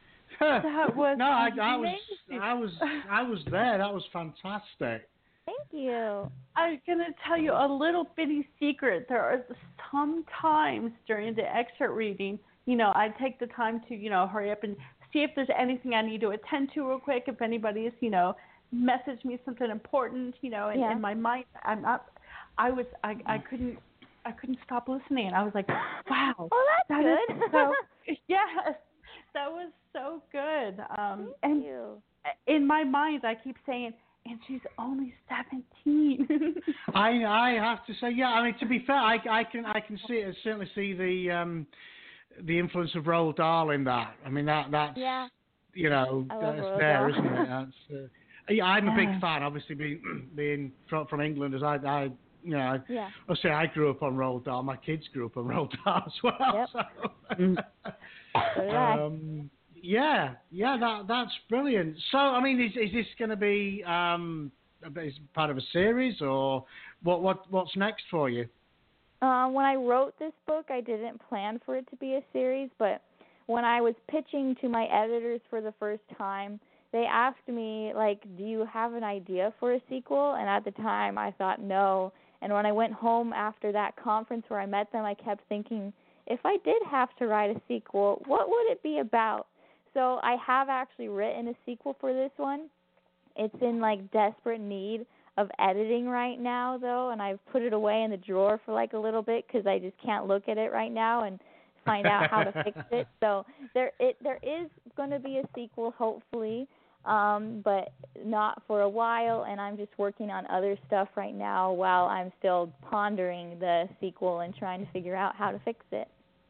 That was no, I, I was amazing. I was I was there. That was fantastic. Thank you. I'm going to tell you a little bitty secret. There are some times during the excerpt reading, you know, I take the time to, you know, hurry up and see if there's anything I need to attend to real quick. If anybody is, you know, message me something important, you know, and yeah. in my mind, I'm not, I was, I, I couldn't, I couldn't stop listening. I was like, wow. Oh, that's that good. Is so, yes, that was so good. Um, Thank and you. in my mind, I keep saying, and she's only seventeen. I I have to say, yeah. I mean, to be fair, I, I can I can see it, certainly see the um, the influence of Roald Dahl in that. I mean, that that's yeah. you know I that's love there, Roald isn't it? That's, uh, yeah, I'm a big Yeah. fan, obviously being being from, from England, as I I you know Yeah. I'll say I grew up on Roald Dahl. My kids grew up on Roald Dahl as well. Yep. So. Mm. So did I. um, Yeah, yeah, that that's brilliant. So, I mean, is is this going to be um, is part of a series, or what what what's next for you? Uh, when I wrote this book, I didn't plan for it to be a series, but when I was pitching to my editors for the first time, they asked me, like, do you have an idea for a sequel? And at the time, I thought no. And when I went home after that conference where I met them, I kept thinking, if I did have to write a sequel, what would it be about? So I have actually written a sequel for this one. It's in, like, desperate need of editing right now, though, and I've put it away in the drawer for, like, a little bit because I just can't look at it right now and find out how to fix it. So there it there is going to be a sequel, hopefully, um, but not for a while, and I'm just working on other stuff right now while I'm still pondering the sequel and trying to figure out how to fix it.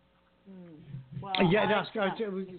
Mm. Well, yeah, I, that's good.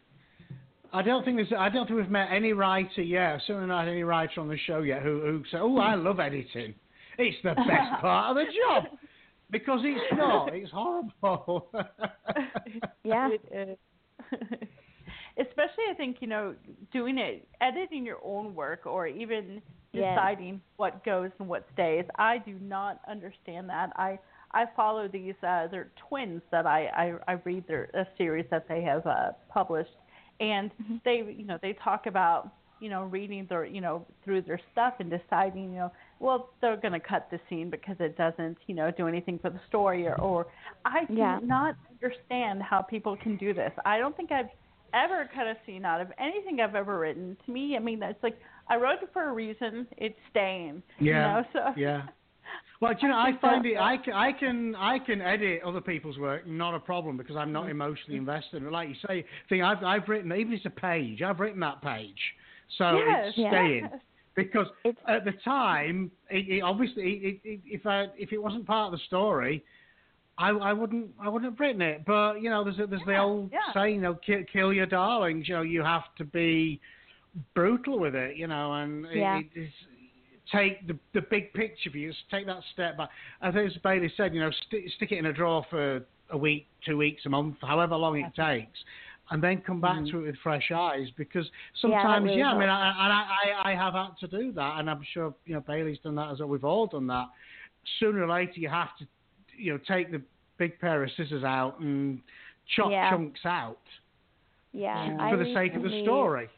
I don't think there's. I don't think we've met any writer yet. Certainly not any writer on the show yet who who said, "Oh, I love editing. It's the best part of the job." Because it's not. It's horrible. Yeah. It is. especially I think, you know, doing it, editing your own work or even Yes. deciding what goes and what stays. I do not understand that. I I follow these, uh, they're twins that I, I, I read their a series that they have uh, published, and Mm-hmm. they, you know, they talk about, you know, reading their, you know, through their stuff and deciding, you know, well, they're going to cut the scene because it doesn't, you know, do anything for the story, or, or I do Yeah. not understand how people can do this. I don't think I've ever cut a scene out of anything I've ever written. To me, I mean, it's like I wrote it for a reason. It's staying. Yeah. You know, so Yeah. Well, do you know, I I think find that's it. I can, I can, I can edit other people's work, not a problem, because I'm Mm-hmm. not emotionally invested. But like you say, thing I've, I've written, even if it's a page, I've written that page, so Yes. it's Yes. staying. Because at the time, it, it obviously, it, it, if I, if it wasn't part of the story, I, I wouldn't, I wouldn't have written it. But you know, there's, a, there's the old yeah. saying, you know, kill, kill your darlings. You know, you have to be brutal with it. You know, and Yeah. it, it is. Take the the big picture view, take that step back. As Bailey said, you know, st- stick it in a drawer for a week, two weeks, a month, however long it takes, and then come back Mm-hmm. to it with fresh eyes. Because Yeah, that sometimes, yeah, really I mean, helps. I, and I, I, I have had to do that, and I'm sure you know Bailey's done that as well. We've all done that. Sooner or later, you have to, you know, take the big pair of scissors out and chop Yeah. chunks out Yeah. for I the sake of the recently- story.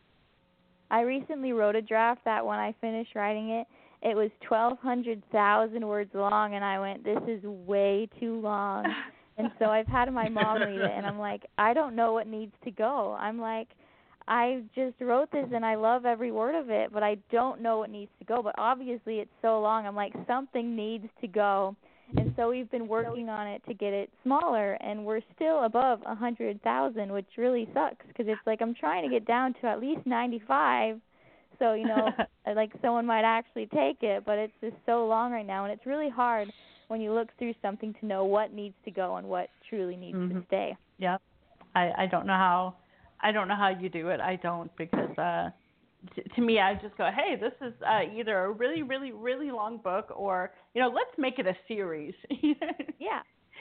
I recently wrote a draft that when I finished writing it, it was twelve hundred thousand words long, and I went, this is way too long. And so I've had my mom read it, and I'm like, I don't know what needs to go. I'm like, I just wrote this, and I love every word of it, but I don't know what needs to go. But obviously it's so long. I'm like, something needs to go. And so we've been working on it to get it smaller, and we're still above one hundred thousand, which really sucks because it's like I'm trying to get down to at least ninety-five. So, you know, like someone might actually take it, but it's just so long right now, and it's really hard when you look through something to know what needs to go and what truly needs Mhm. to stay. Yep. I, I don't know how I don't know how you do it. I don't because uh t- to me I just go, hey, this is uh, either a really, really, really long book or, you know, let's make it a series. Yeah.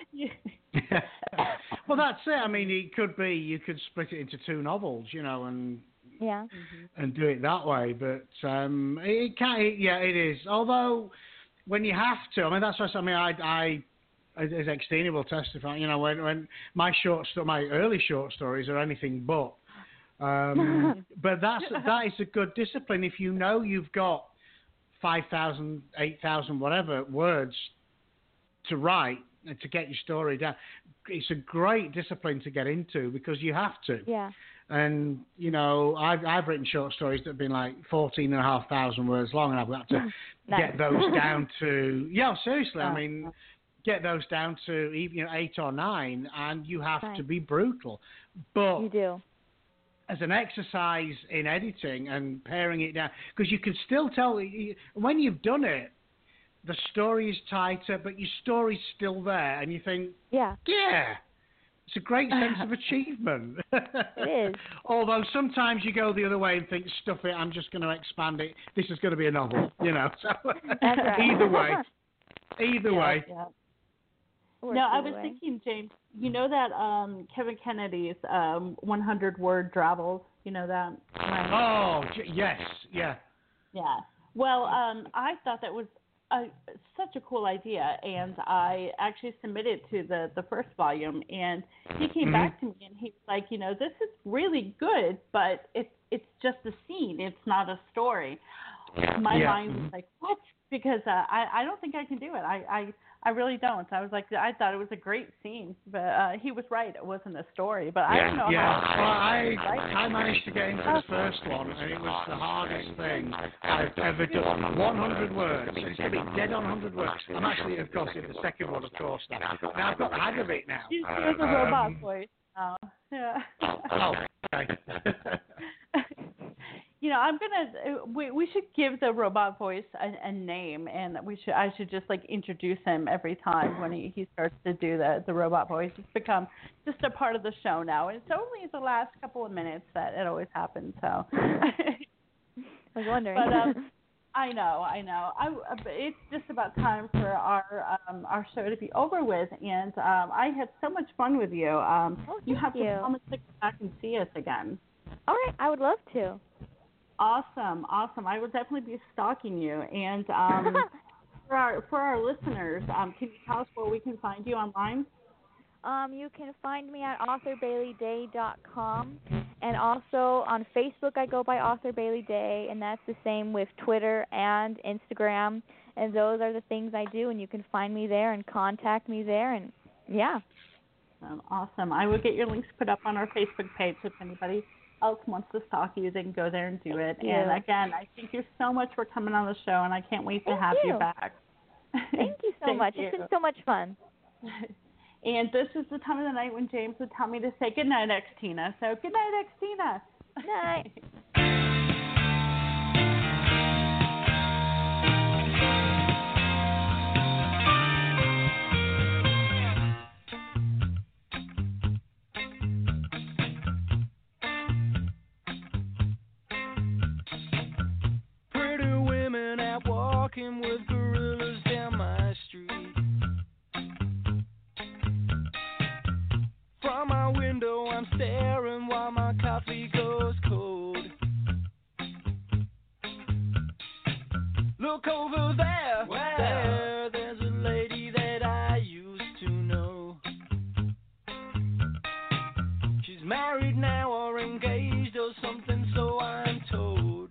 Well, that's it. I mean, it could be you could split it into two novels, you know, and Yeah. and do it that way. But um, it, it can, it, yeah, it is. Although when you have to, I mean, that's what I mean. I, I as Extina will testify, you know, when when my short sto- my early short stories are anything but. Um, but that's that is a good discipline if you know you've got five thousand, eight thousand, whatever words to write and to get your story down. It's a great discipline to get into because you have to. Yeah. And, you know, I've, I've written short stories that have been like fourteen and a half thousand words long, and I've got to Nice. get those down to, yeah, seriously, I Oh. mean, get those down to even, you know, eight or nine, and you have Nice. to be brutal. But You do. as an exercise in editing and paring it down, because you can still tell, when you've done it, the story is tighter, but your story's still there, and you think, Yeah. yeah, it's a great sense of achievement. It is. Although sometimes you go the other way and think, stuff it, I'm just going to expand it. This is going to be a novel, you know. So That's right. either way, either Yeah, way. yeah. Works No, I either was way. thinking, James, you know that um Kevin Kennedy's um one hundred word travels, you know that? Right? Oh, j- yes, yeah. Yeah. Well, um, I thought that was a, such a cool idea, and I actually submitted to the, the first volume, and he came Mhm. back to me, and he was like, you know, this is really good, but it's it's just a scene. It's not a story. My Yeah. mind was like, what? Because uh, I, I don't think I can do it. I, I, I really don't. I was like, I thought it was a great scene, but uh, he was right. It wasn't a story, but I don't know Yeah, how. well, I I managed to get into the first one, and it was the hardest thing I've ever done. one hundred words. It's going to be dead on one hundred words. I'm actually, of course, in the second one, of course, now. Now I've got the hang of it now. He's, he has a Um, robot voice now. Yeah. Oh, okay. You know, I'm gonna. uh, We we should give the robot voice a, a name, and we should. I should just like introduce him every time when he, he starts to do the the robot voice. It's become just a part of the show now. And it's only the last couple of minutes that it always happens. So. I was wondering. But um, I know, I know. I, it's just about time for our um, our show to be over with, and um, I had so much fun with you. Um, oh, you have you. to promise to come back and see us again. All right, I would love to. Awesome, awesome. I will definitely be stalking you. And um, for our for our listeners, um, can you tell us where we can find you online? Um, you can find me at author bailey day dot com, and also on Facebook I go by Author Bailey Day, and that's the same with Twitter and Instagram, and those are the things I do, and you can find me there and contact me there, and yeah. Um, awesome. I will get your links put up on our Facebook page, so if anybody else wants to stalk you, they can go there and do it. Thank and you. again, I thank you so much for coming on the show, and I can't wait to Thank have you. you back. Thank you so Thank much. you. It's been so much fun. And this is the time of the night when James would tell me to say good night, X-Tina. So good night, X-Tina. Good night. Pretty women out walking with gorillas down my street. From my window I'm staring while my coffee goes cold. Look over there, Wow. there, there's a lady that I used to know. She's married now or engaged or something, so I'm told.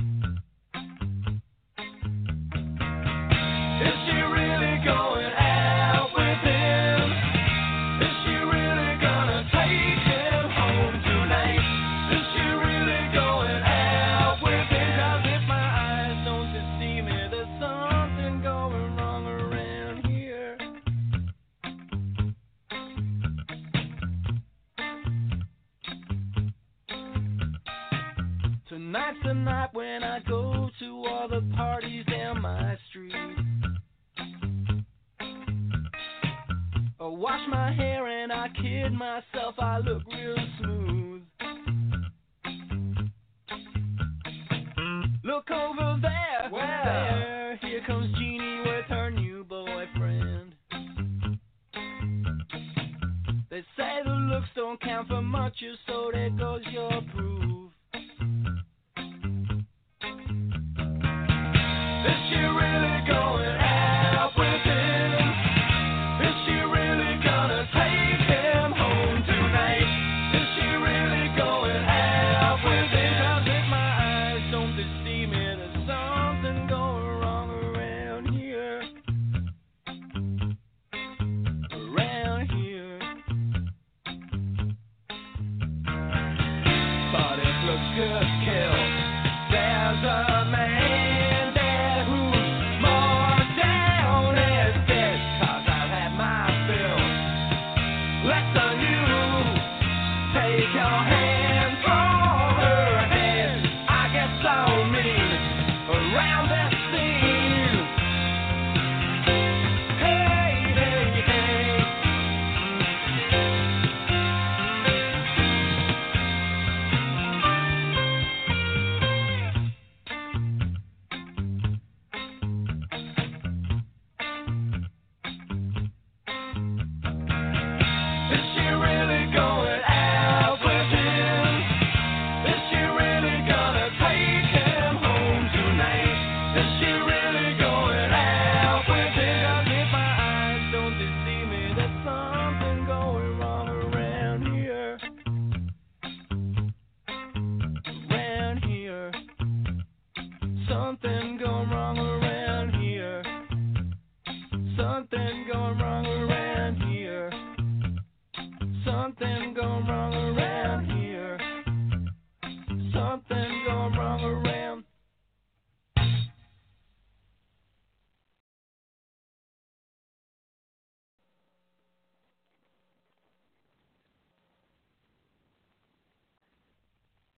Is she really going out with him? Is she really gonna take him home tonight? Is she really going out with him? 'Cause if my eyes don't deceive me, there's something going wrong around here. Tonight's the night when I go to all the parties down my street. I wash my hair and I kid myself, I look real smooth. Look over there, Wow. there, here comes Jeannie with her new boyfriend. They say the looks don't count for much, so there goes your proof. Is she really going out with him? Is she really gonna take him home tonight? Is she really going out with him? 'Cause if my eyes don't deceive me, there's something going wrong around here. Around here. But it looks good, kill. There's a man there who's more down as dead. 'Cause I've had my fill. Let the you take your hand from her head. I get so mean around that scene. Hey, hey, hey. Is she really going out with him? Is she really gonna take him home tonight? Is she really going out with him? 'Cause if my eyes don't deceive me, there's something going wrong around here. Around here. Something going wrong around here. Something going wrong around here. Something going wrong around here. Something